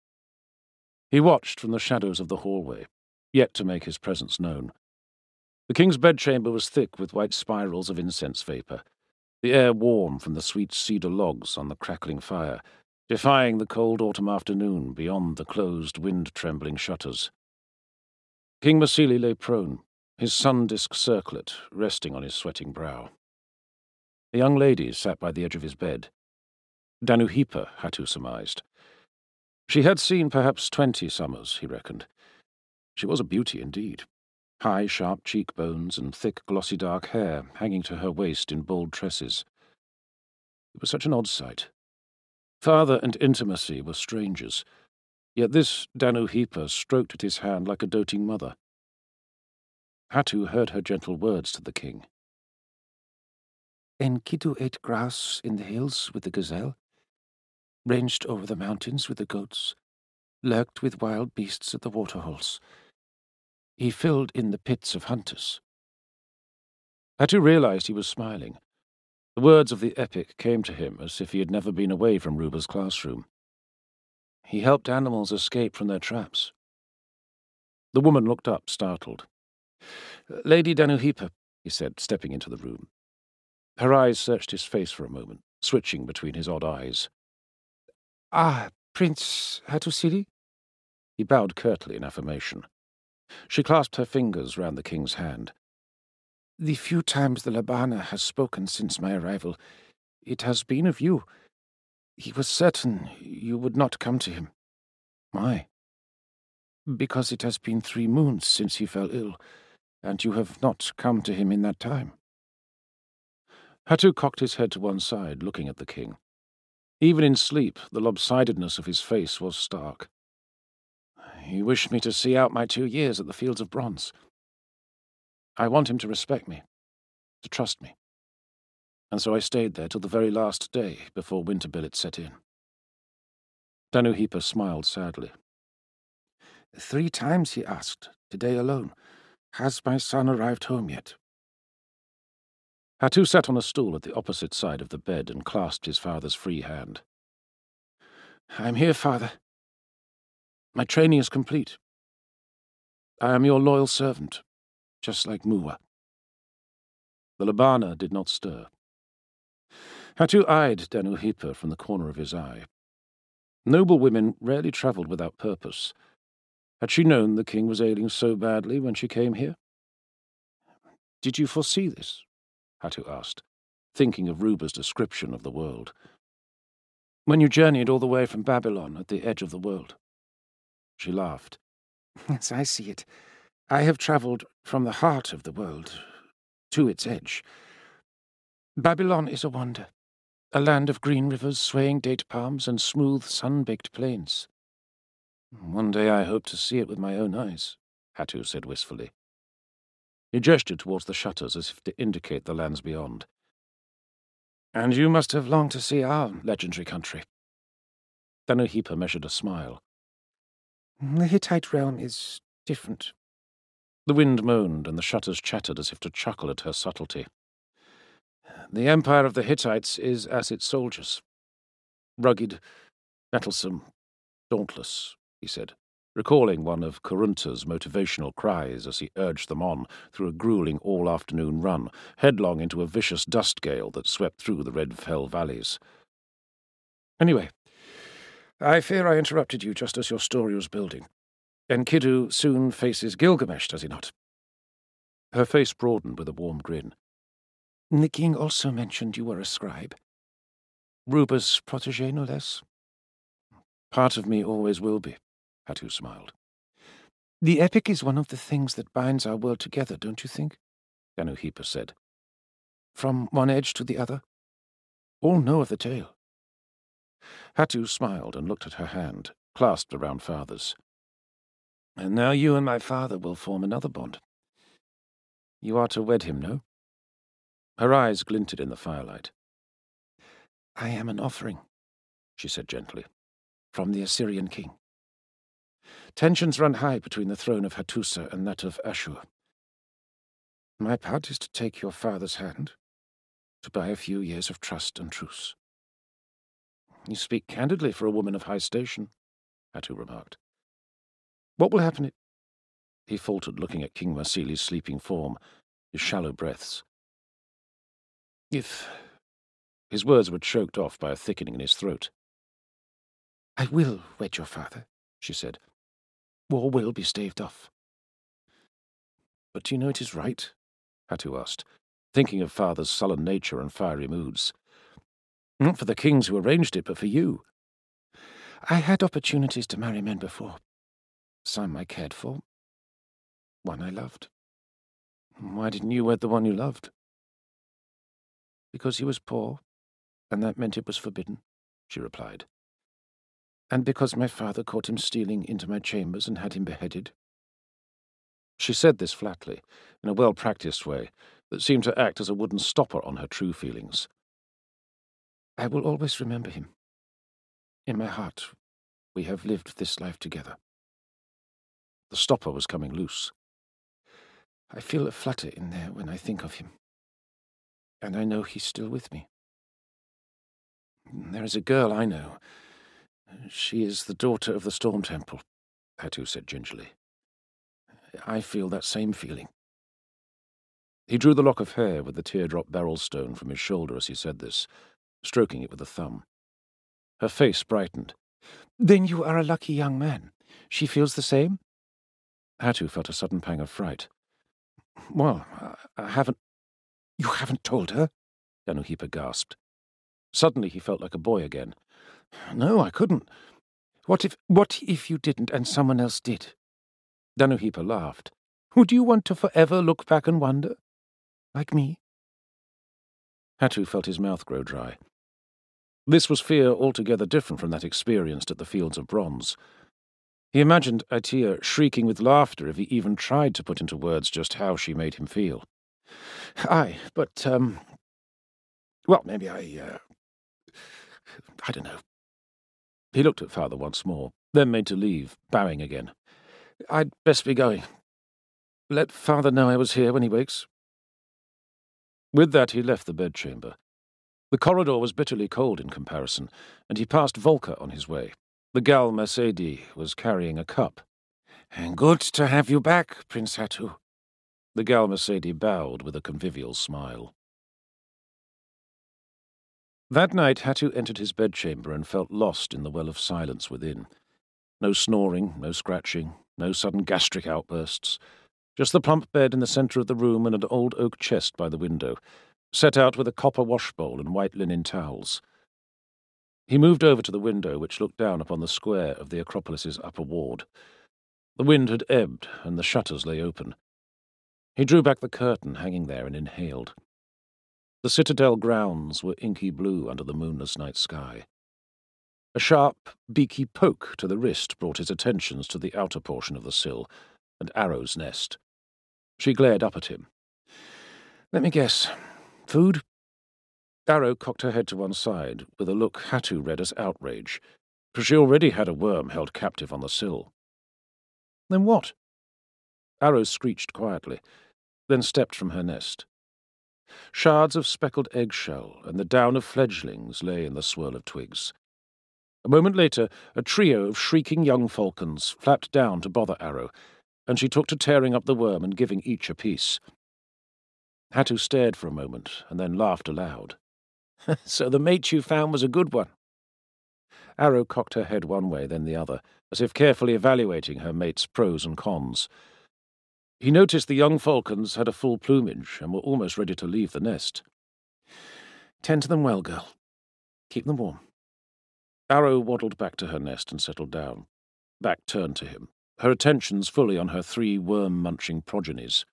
He watched from the shadows of the hallway, yet to make his presence known. The king's bedchamber was thick with white spirals of incense vapour, the air warm from the sweet cedar logs on the crackling fire, defying the cold autumn afternoon beyond the closed, wind-trembling shutters. King Masili lay prone, his sun-disk circlet resting on his sweating brow. A young lady sat by the edge of his bed. Danuhipa, Hatu surmised. She had seen perhaps twenty summers, he reckoned. She was a beauty indeed. High, sharp cheekbones and thick, glossy dark hair hanging to her waist in bold tresses. It was such an odd sight. Father and intimacy were strangers, yet this Danuhipa stroked at his hand like a doting mother. Hatu heard her gentle words to the king. Enkidu ate grass in the hills with the gazelle, ranged over the mountains with the goats, lurked with wild beasts at the waterholes. He filled in the pits of hunters. Hatu realized he was smiling. The words of the epic came to him as if he had never been away from Ruba's classroom. He helped animals escape from their traps. The woman looked up, startled. "Lady Danuhipa," he said, stepping into the room. Her eyes searched his face for a moment, switching between his odd eyes. "Ah, Prince Hattusili?" He bowed curtly in affirmation. She clasped her fingers round the king's hand. "The few times the Labana has spoken since my arrival, it has been of you. He was certain you would not come to him." "Why?" "Because it has been three moons since he fell ill, and you have not come to him in that time." Hatu cocked his head to one side, looking at the king. Even in sleep, the lopsidedness of his face was stark. "He wished me to see out my two years at the Fields of Bronze. I want him to respect me, to trust me. And so I stayed there till the very last day before winter billet set in." Danuhipa smiled sadly. "Three times he asked, today alone, 'Has my son arrived home yet?'" Hatu sat on a stool at the opposite side of the bed and clasped his father's free hand. "I'm here, father. My training is complete. I am your loyal servant, just like Muwa." The Labana did not stir. Hatu eyed Danuhipa from the corner of his eye. Noble women rarely travelled without purpose. Had she known the king was ailing so badly when she came here? "Did you foresee this?" Hatu asked, thinking of Ruba's description of the world. "When you journeyed all the way from Babylon at the edge of the world?" She laughed. "As I see it, I have travelled from the heart of the world to its edge. Babylon is a wonder, a land of green rivers, swaying date palms, and smooth, sun-baked plains." "One day I hope to see it with my own eyes," Hatu said wistfully. He gestured towards the shutters as if to indicate the lands beyond. "And you must have longed to see our legendary country." Danuhipa measured a smile. "The Hittite realm is different." The wind moaned, and the shutters chattered as if to chuckle at her subtlety. "The empire of the Hittites is as its soldiers. Rugged, mettlesome, dauntless," he said, recalling one of Kurunta's motivational cries as he urged them on through a grueling all-afternoon run, headlong into a vicious dust gale that swept through the red fell valleys. "Anyway, I fear I interrupted you just as your story was building. Enkidu soon faces Gilgamesh, does he not?" Her face broadened with a warm grin. "The king also mentioned you were a scribe. Ruba's protégé, no less." "Part of me always will be," Hatu smiled. "The epic is one of the things that binds our world together, don't you think?" Danuhipa said. "From one edge to the other. All know of the tale." Hatu smiled and looked at her hand, clasped around father's. "And now you and my father will form another bond. You are to wed him, no?" Her eyes glinted in the firelight. "I am an offering," she said gently, "from the Assyrian king. Tensions run high between the throne of Hattusa and that of Ashur. My part is to take your father's hand, to buy a few years of trust and truce." "You speak candidly for a woman of high station," Hatu remarked. What will happen if—" He faltered, looking at King Marsili's sleeping form, his shallow breaths. If— His words were choked off by a thickening in his throat. "I will wed your father," she said. "War will be staved off." "But do you know it is right?" Hatu asked, thinking of father's sullen nature and fiery moods. "Not for the kings who arranged it, but for you." "I had opportunities to marry men before. Some I cared for. One I loved." "Why didn't you wed the one you loved?" "Because he was poor, and that meant it was forbidden," she replied. "And because my father caught him stealing into my chambers and had him beheaded." She said this flatly, in a well-practiced way that seemed to act as a wooden stopper on her true feelings. "I will always remember him. In my heart, we have lived this life together." The stopper was coming loose. "I feel a flutter in there when I think of him. And I know he's still with me. There is a girl I know. She is the daughter of the Storm Temple," Hatu said gingerly. "I feel that same feeling." He drew the lock of hair with the teardrop beryl stone from his shoulder as he said this, stroking it with a thumb. Her face brightened. "Then you are a lucky young man. She feels the same?" Hatu felt a sudden pang of fright. "Well, I haven't—" "You haven't told her?" Danuhipa gasped. Suddenly he felt like a boy again. "No, I couldn't." What if— what if you didn't and someone else did?" Danuhipa laughed. "Would you want to forever look back and wonder? Like me?" Hatu felt his mouth grow dry. This was fear altogether different from that experienced at the Fields of Bronze. He imagined Aitea shrieking with laughter if he even tried to put into words just how she made him feel. "Aye, but, um... well, maybe I, uh... I don't know." He looked at father once more, then made to leave, bowing again. "I'd best be going. Let father know I was here when he wakes." With that he left the bedchamber. The corridor was bitterly cold in comparison, and he passed Volker on his way. The gal Mercedes was carrying a cup. "Good to have you back, Prince Hatu." The gal Mercedes bowed with a convivial smile. That night Hatu entered his bedchamber and felt lost in the well of silence within. No snoring, no scratching, no sudden gastric outbursts. Just the plump bed in the centre of the room and an old oak chest by the window, set out with a copper washbowl and white linen towels. He moved over to the window, which looked down upon the square of the Acropolis's upper ward. The wind had ebbed, and the shutters lay open. He drew back the curtain hanging there and inhaled. The citadel grounds were inky blue under the moonless night sky. A sharp, beaky poke to the wrist brought his attentions to the outer portion of the sill, and Arrow's nest. She glared up at him. "Let me guess. Food?" Arrow cocked her head to one side, with a look Hatu read as outrage, for she already had a worm held captive on the sill. "Then what?" Arrow screeched quietly, then stepped from her nest. Shards of speckled eggshell and the down of fledglings lay in the swirl of twigs. A moment later, a trio of shrieking young falcons flapped down to bother Arrow, and she took to tearing up the worm and giving each a piece. Hatu stared for a moment, and then laughed aloud. "So the mate you found was a good one." Arrow cocked her head one way, then the other, as if carefully evaluating her mate's pros and cons. He noticed the young falcons had a full plumage and were almost ready to leave the nest. "Tend to them well, girl. Keep them warm." Arrow waddled back to her nest and settled down, back turned to him, her attentions fully on her three worm-munching progenies.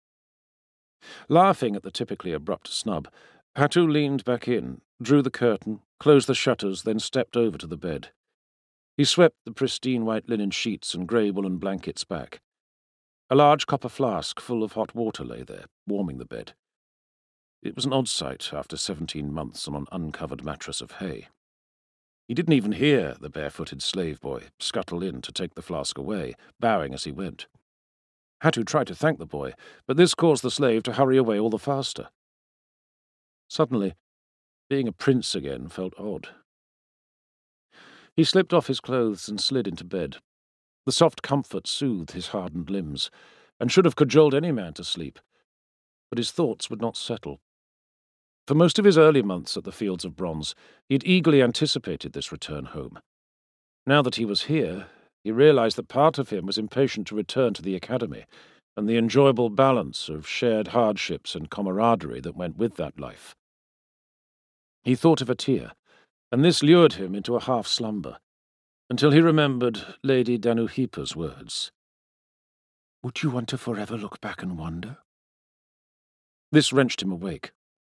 Laughing at the typically abrupt snub, Hatu leaned back in, drew the curtain, closed the shutters, then stepped over to the bed. He swept the pristine white linen sheets and grey woolen blankets back. A large copper flask full of hot water lay there, warming the bed. It was an odd sight after seventeen months on an uncovered mattress of hay. He didn't even hear the barefooted slave boy scuttle in to take the flask away, bowing as he went. Hatu tried to thank the boy, but this caused the slave to hurry away all the faster. Suddenly, being a prince again felt odd. He slipped off his clothes and slid into bed. The soft comfort soothed his hardened limbs, and should have cajoled any man to sleep. But his thoughts would not settle. For most of his early months at the Fields of Bronze, he had eagerly anticipated this return home. Now that he was here, he realized that part of him was impatient to return to the academy, and the enjoyable balance of shared hardships and camaraderie that went with that life. He thought of Atia, and this lured him into a half-slumber, until he remembered Lady Danuhipa's words. "Would you want to forever look back and wonder?" This wrenched him awake.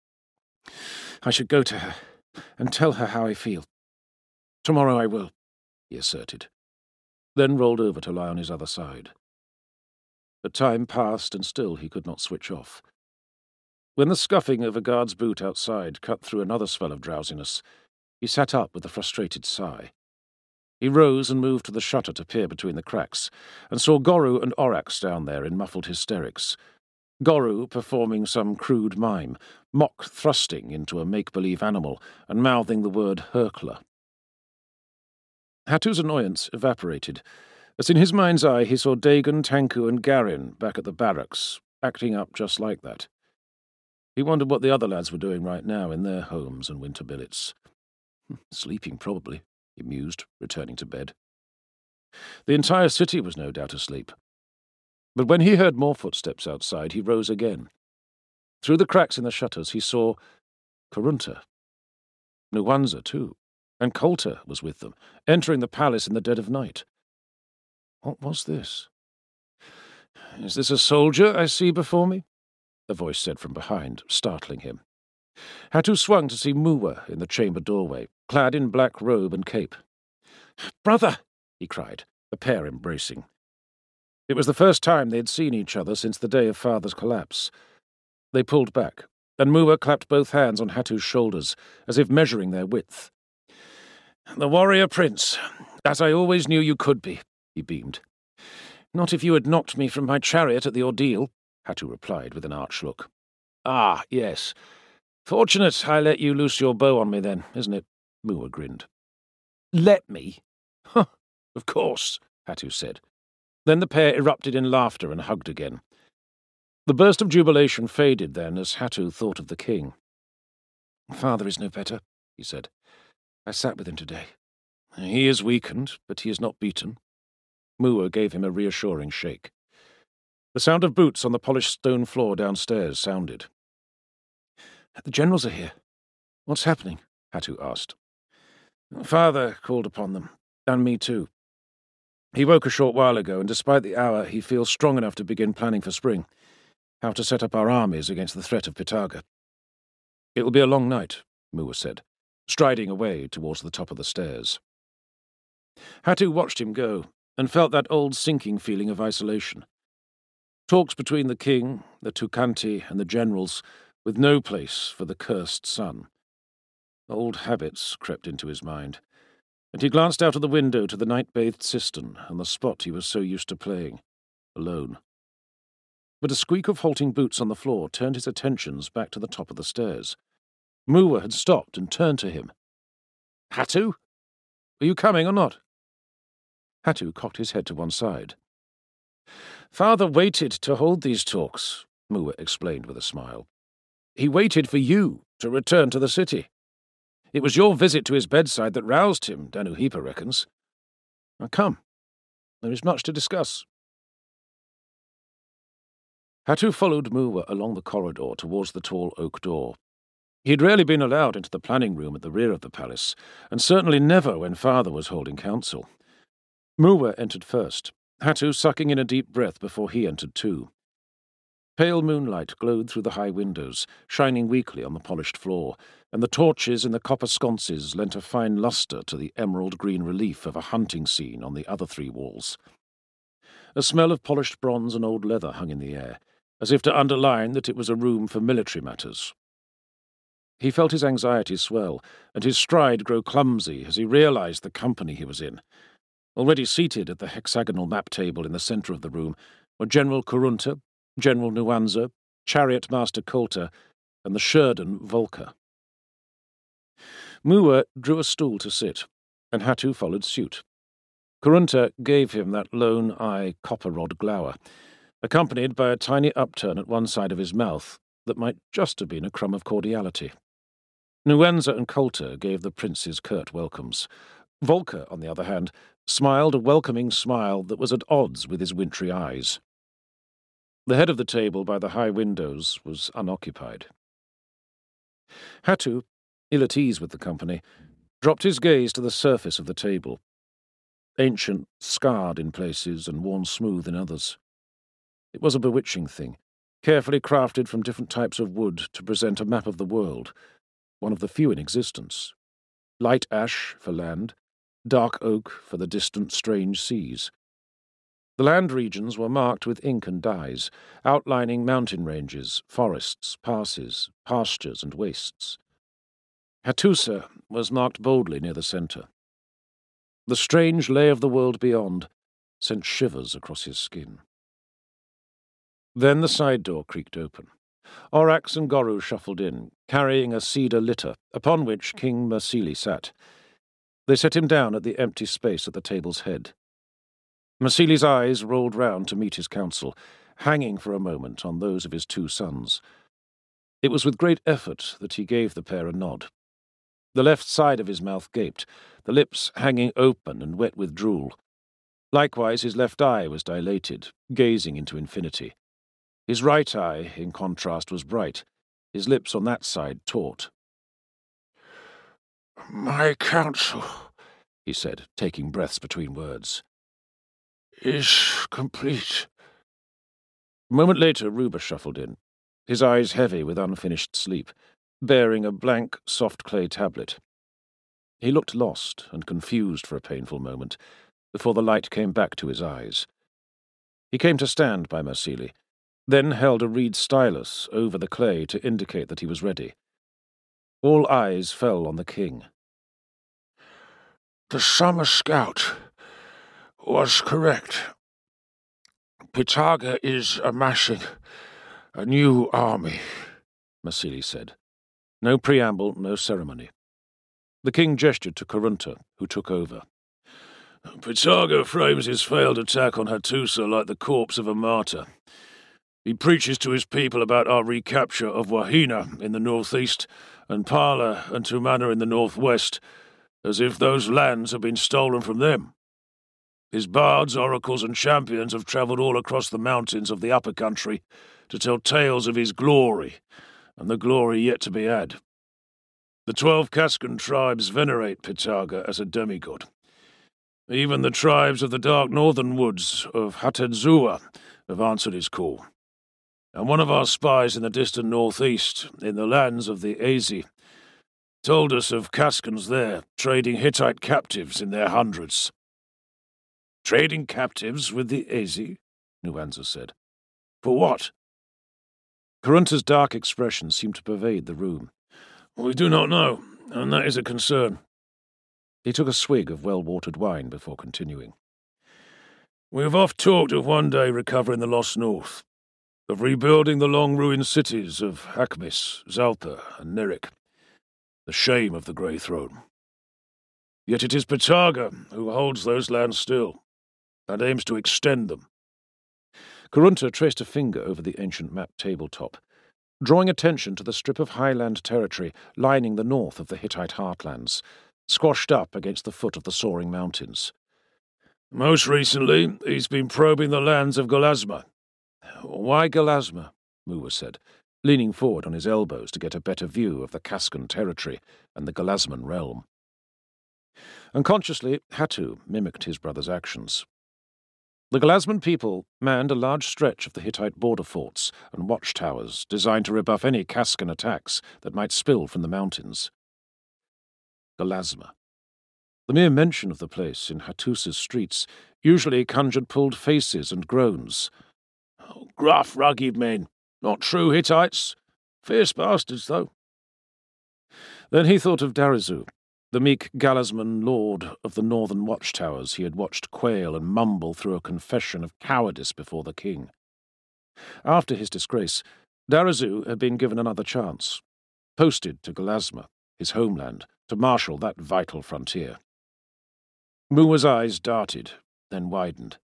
"I should go to her, and tell her how I feel. Tomorrow I will," he asserted, then rolled over to lie on his other side. But time passed, and still he could not switch off. When the scuffing of a guard's boot outside cut through another spell of drowsiness, he sat up with a frustrated sigh. He rose and moved to the shutter to peer between the cracks, and saw Goreu and Orax down there in muffled hysterics. Goreu performing some crude mime, mock thrusting into a make-believe animal and mouthing the word hurkler. Hatu's annoyance evaporated, as in his mind's eye he saw Dagon, Tanku, and Garin back at the barracks, acting up just like that. He wondered what the other lads were doing right now in their homes and winter billets. Sleeping, probably, he mused, returning to bed. The entire city was no doubt asleep. But when he heard more footsteps outside, he rose again. Through the cracks in the shutters he saw Kurunta. Nuwanza, too, and Coulter was with them, entering the palace in the dead of night. What was this? "Is this a soldier I see before me?" a voice said from behind, startling him. Hatu swung to see Muwa in the chamber doorway, clad in black robe and cape. "Brother!" he cried, the pair embracing. It was the first time they had seen each other since the day of Father's collapse. They pulled back, and Muwa clapped both hands on Hatu's shoulders, as if measuring their width. "The warrior prince, as I always knew you could be," he beamed. "Not if you had knocked me from my chariot at the ordeal," Hatu replied with an arch look. "Ah, yes. Fortunate I let you loose your bow on me then, isn't it?" Muwa grinned. "Let me? Huh, of course," Hatu said. Then the pair erupted in laughter and hugged again. The burst of jubilation faded then as Hatu thought of the king. "Father is no better," he said. "I sat with him today. He is weakened, but he is not beaten." Muwa gave him a reassuring shake. The sound of boots on the polished stone floor downstairs sounded. "The generals are here. What's happening?" Hatu asked. "Father called upon them, and me too. He woke a short while ago, and despite the hour, he feels strong enough to begin planning for spring, how to set up our armies against the threat of Pitaga. It will be a long night," Muwa said, striding away towards the top of the stairs. Hatu watched him go, and felt that old sinking feeling of isolation. Talks between the king, the Tukanti, and the generals, with no place for the cursed son. Old habits crept into his mind, and he glanced out of the window to the night-bathed cistern and the spot he was so used to playing, alone. But a squeak of halting boots on the floor turned his attentions back to the top of the stairs. Muwa had stopped and turned to him. "Hatu? Are you coming or not?" Hatu cocked his head to one side. "Father waited to hold these talks," Muwa explained with a smile. "He waited for you to return to the city. It was your visit to his bedside that roused him, Danuhipa reckons. Now come, there is much to discuss." Hatu followed Muwa along the corridor towards the tall oak door. He had rarely been allowed into the planning room at the rear of the palace, and certainly never when Father was holding council. Muwa entered first, Hatu sucking in a deep breath before he entered too. Pale moonlight glowed through the high windows, shining weakly on the polished floor, and the torches in the copper sconces lent a fine lustre to the emerald-green relief of a hunting scene on the other three walls. A smell of polished bronze and old leather hung in the air, as if to underline that it was a room for military matters. He felt his anxiety swell, and his stride grow clumsy as he realized the company he was in. Already seated at the hexagonal map table in the centre of the room were General Kurunta, General Nuwanza, Chariot Master Coulter, and the Sheridan Volker. Muwa drew a stool to sit, and Hatu followed suit. Kurunta gave him that lone-eye copper-rod glower, accompanied by a tiny upturn at one side of his mouth that might just have been a crumb of cordiality. Nuanza and Coulter gave the prince's curt welcomes. Volker, on the other hand, smiled a welcoming smile that was at odds with his wintry eyes. The head of the table by the high windows was unoccupied. Hatu, ill at ease with the company, dropped his gaze to the surface of the table, ancient, scarred in places and worn smooth in others. It was a bewitching thing, carefully crafted from different types of wood to present a map of the world, one of the few in existence. Light ash for land, dark oak for the distant strange seas. The land regions were marked with ink and dyes, outlining mountain ranges, forests, passes, pastures, and wastes. Hattusa was marked boldly near the centre. The strange lay of the world beyond sent shivers across his skin. Then the side door creaked open. Orax and Goru shuffled in, carrying a cedar litter, upon which King Mersili sat. They set him down at the empty space at the table's head. Mersili's eyes rolled round to meet his counsel, hanging for a moment on those of his two sons. It was with great effort that he gave the pair a nod. The left side of his mouth gaped, the lips hanging open and wet with drool. Likewise his left eye was dilated, gazing into infinity. His right eye, in contrast, was bright, his lips on that side taut. "My counsel," he said, taking breaths between words, "is complete." A moment later Ruba shuffled in, his eyes heavy with unfinished sleep, bearing a blank, soft clay tablet. He looked lost and confused for a painful moment, before the light came back to his eyes. He came to stand by Mersili, then held a reed stylus over the clay to indicate that he was ready. All eyes fell on the king. "The summer scout was correct. Pitaga is amassing a new army," Mersili said. No preamble, no ceremony. The king gestured to Kurunta, who took over. "Pitaga frames his failed attack on Hattusa like the corpse of a martyr. He preaches to his people about our recapture of Wahina in the northeast and Pala and Tumana in the northwest, as if those lands have been stolen from them. His bards, oracles, and champions have travelled all across the mountains of the upper country to tell tales of his glory, and the glory yet to be had. The twelve Kaskan tribes venerate Pitaga as a demigod. Even the tribes of the dark northern woods of Hatedzua have answered his call. And one of our spies in the distant northeast, in the lands of the Azi, told us of Kaskans there, trading Hittite captives in their hundreds." "Trading captives with the Azi?" Nuanza said. "For what?" Kurunta's dark expression seemed to pervade the room. "We do not know, and that is a concern." He took a swig of well-watered wine before continuing. "We have oft talked of one day recovering the lost north, of rebuilding the long-ruined cities of Hakmis, Zalpa, and Nerik, the shame of the Grey Throne. Yet it is Pitaga who holds those lands still, and aims to extend them." Kurunta traced a finger over the ancient map tabletop, drawing attention to the strip of highland territory lining the north of the Hittite heartlands, squashed up against the foot of the soaring mountains. "Most recently, he's been probing the lands of Galasma." "Why Galasma?" Muwa said, leaning forward on his elbows to get a better view of the Kaskan territory and the Galasman realm. Unconsciously, Hatu mimicked his brother's actions. The Galasman people manned a large stretch of the Hittite border forts and watchtowers designed to rebuff any Kaskan attacks that might spill from the mountains. Galasma. The mere mention of the place in Hattusa's streets usually conjured pulled faces and groans. Oh, gruff, rugged men. Not true Hittites. Fierce bastards, though. Then he thought of Darizu, the meek Galasman lord of the northern watchtowers he had watched quail and mumble through a confession of cowardice before the king. After his disgrace, Darizu had been given another chance, posted to Galasma, his homeland, to marshal that vital frontier. Mua's eyes darted, then widened.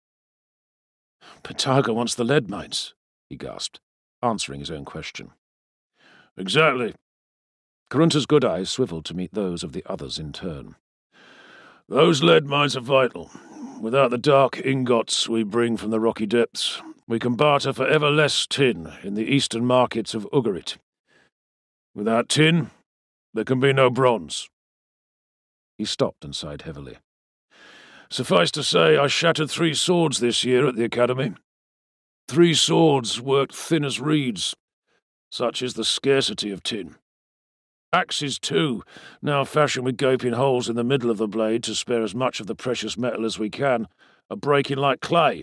"Pataga wants the lead mines," he gasped, answering his own question. "Exactly." Karunta's good eyes swiveled to meet those of the others in turn. "Those lead mines are vital. Without the dark ingots we bring from the rocky depths, we can barter for ever less tin in the eastern markets of Ugarit. Without tin, there can be no bronze." He stopped and sighed heavily. "Suffice to say, I shattered three swords this year at the Academy. Three swords worked thin as reeds. Such is the scarcity of tin. Axes, too, now fashioned with gaping holes in the middle of the blade to spare as much of the precious metal as we can, are breaking like clay."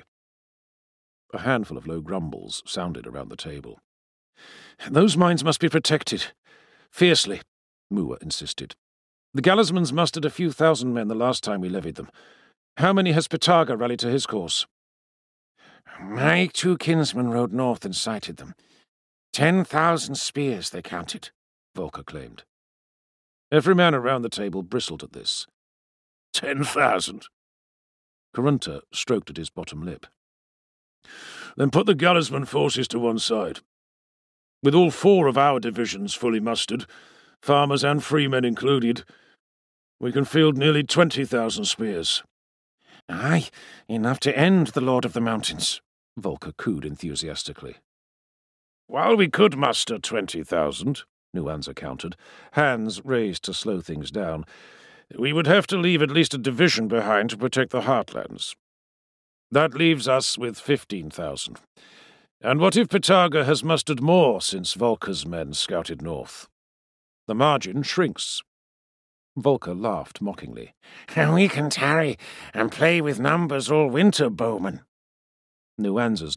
A handful of low grumbles sounded around the table. "Those mines must be protected. Fiercely," Mua insisted. "The Galismans mustered a few thousand men the last time we levied them. How many has Pataga rallied to his cause?" "My two kinsmen rode north and sighted them. Ten thousand spears, they counted," Volker claimed. Every man around the table bristled at this. Ten thousand? Karunta stroked at his bottom lip. "Then put the Galisman forces to one side. With all four of our divisions fully mustered, farmers and freemen included, we can field nearly twenty thousand spears." "Aye, enough to end the Lord of the Mountains," Volker cooed enthusiastically. "While we could muster twenty thousand, Nuanza countered, hands raised to slow things down, we would have to leave at least a division behind to protect the Heartlands. That leaves us with fifteen thousand. And what if Pataga has mustered more since Volker's men scouted north? The margin shrinks." Volker laughed mockingly. "We can tarry and play with numbers all winter, Bowman." Nuanza's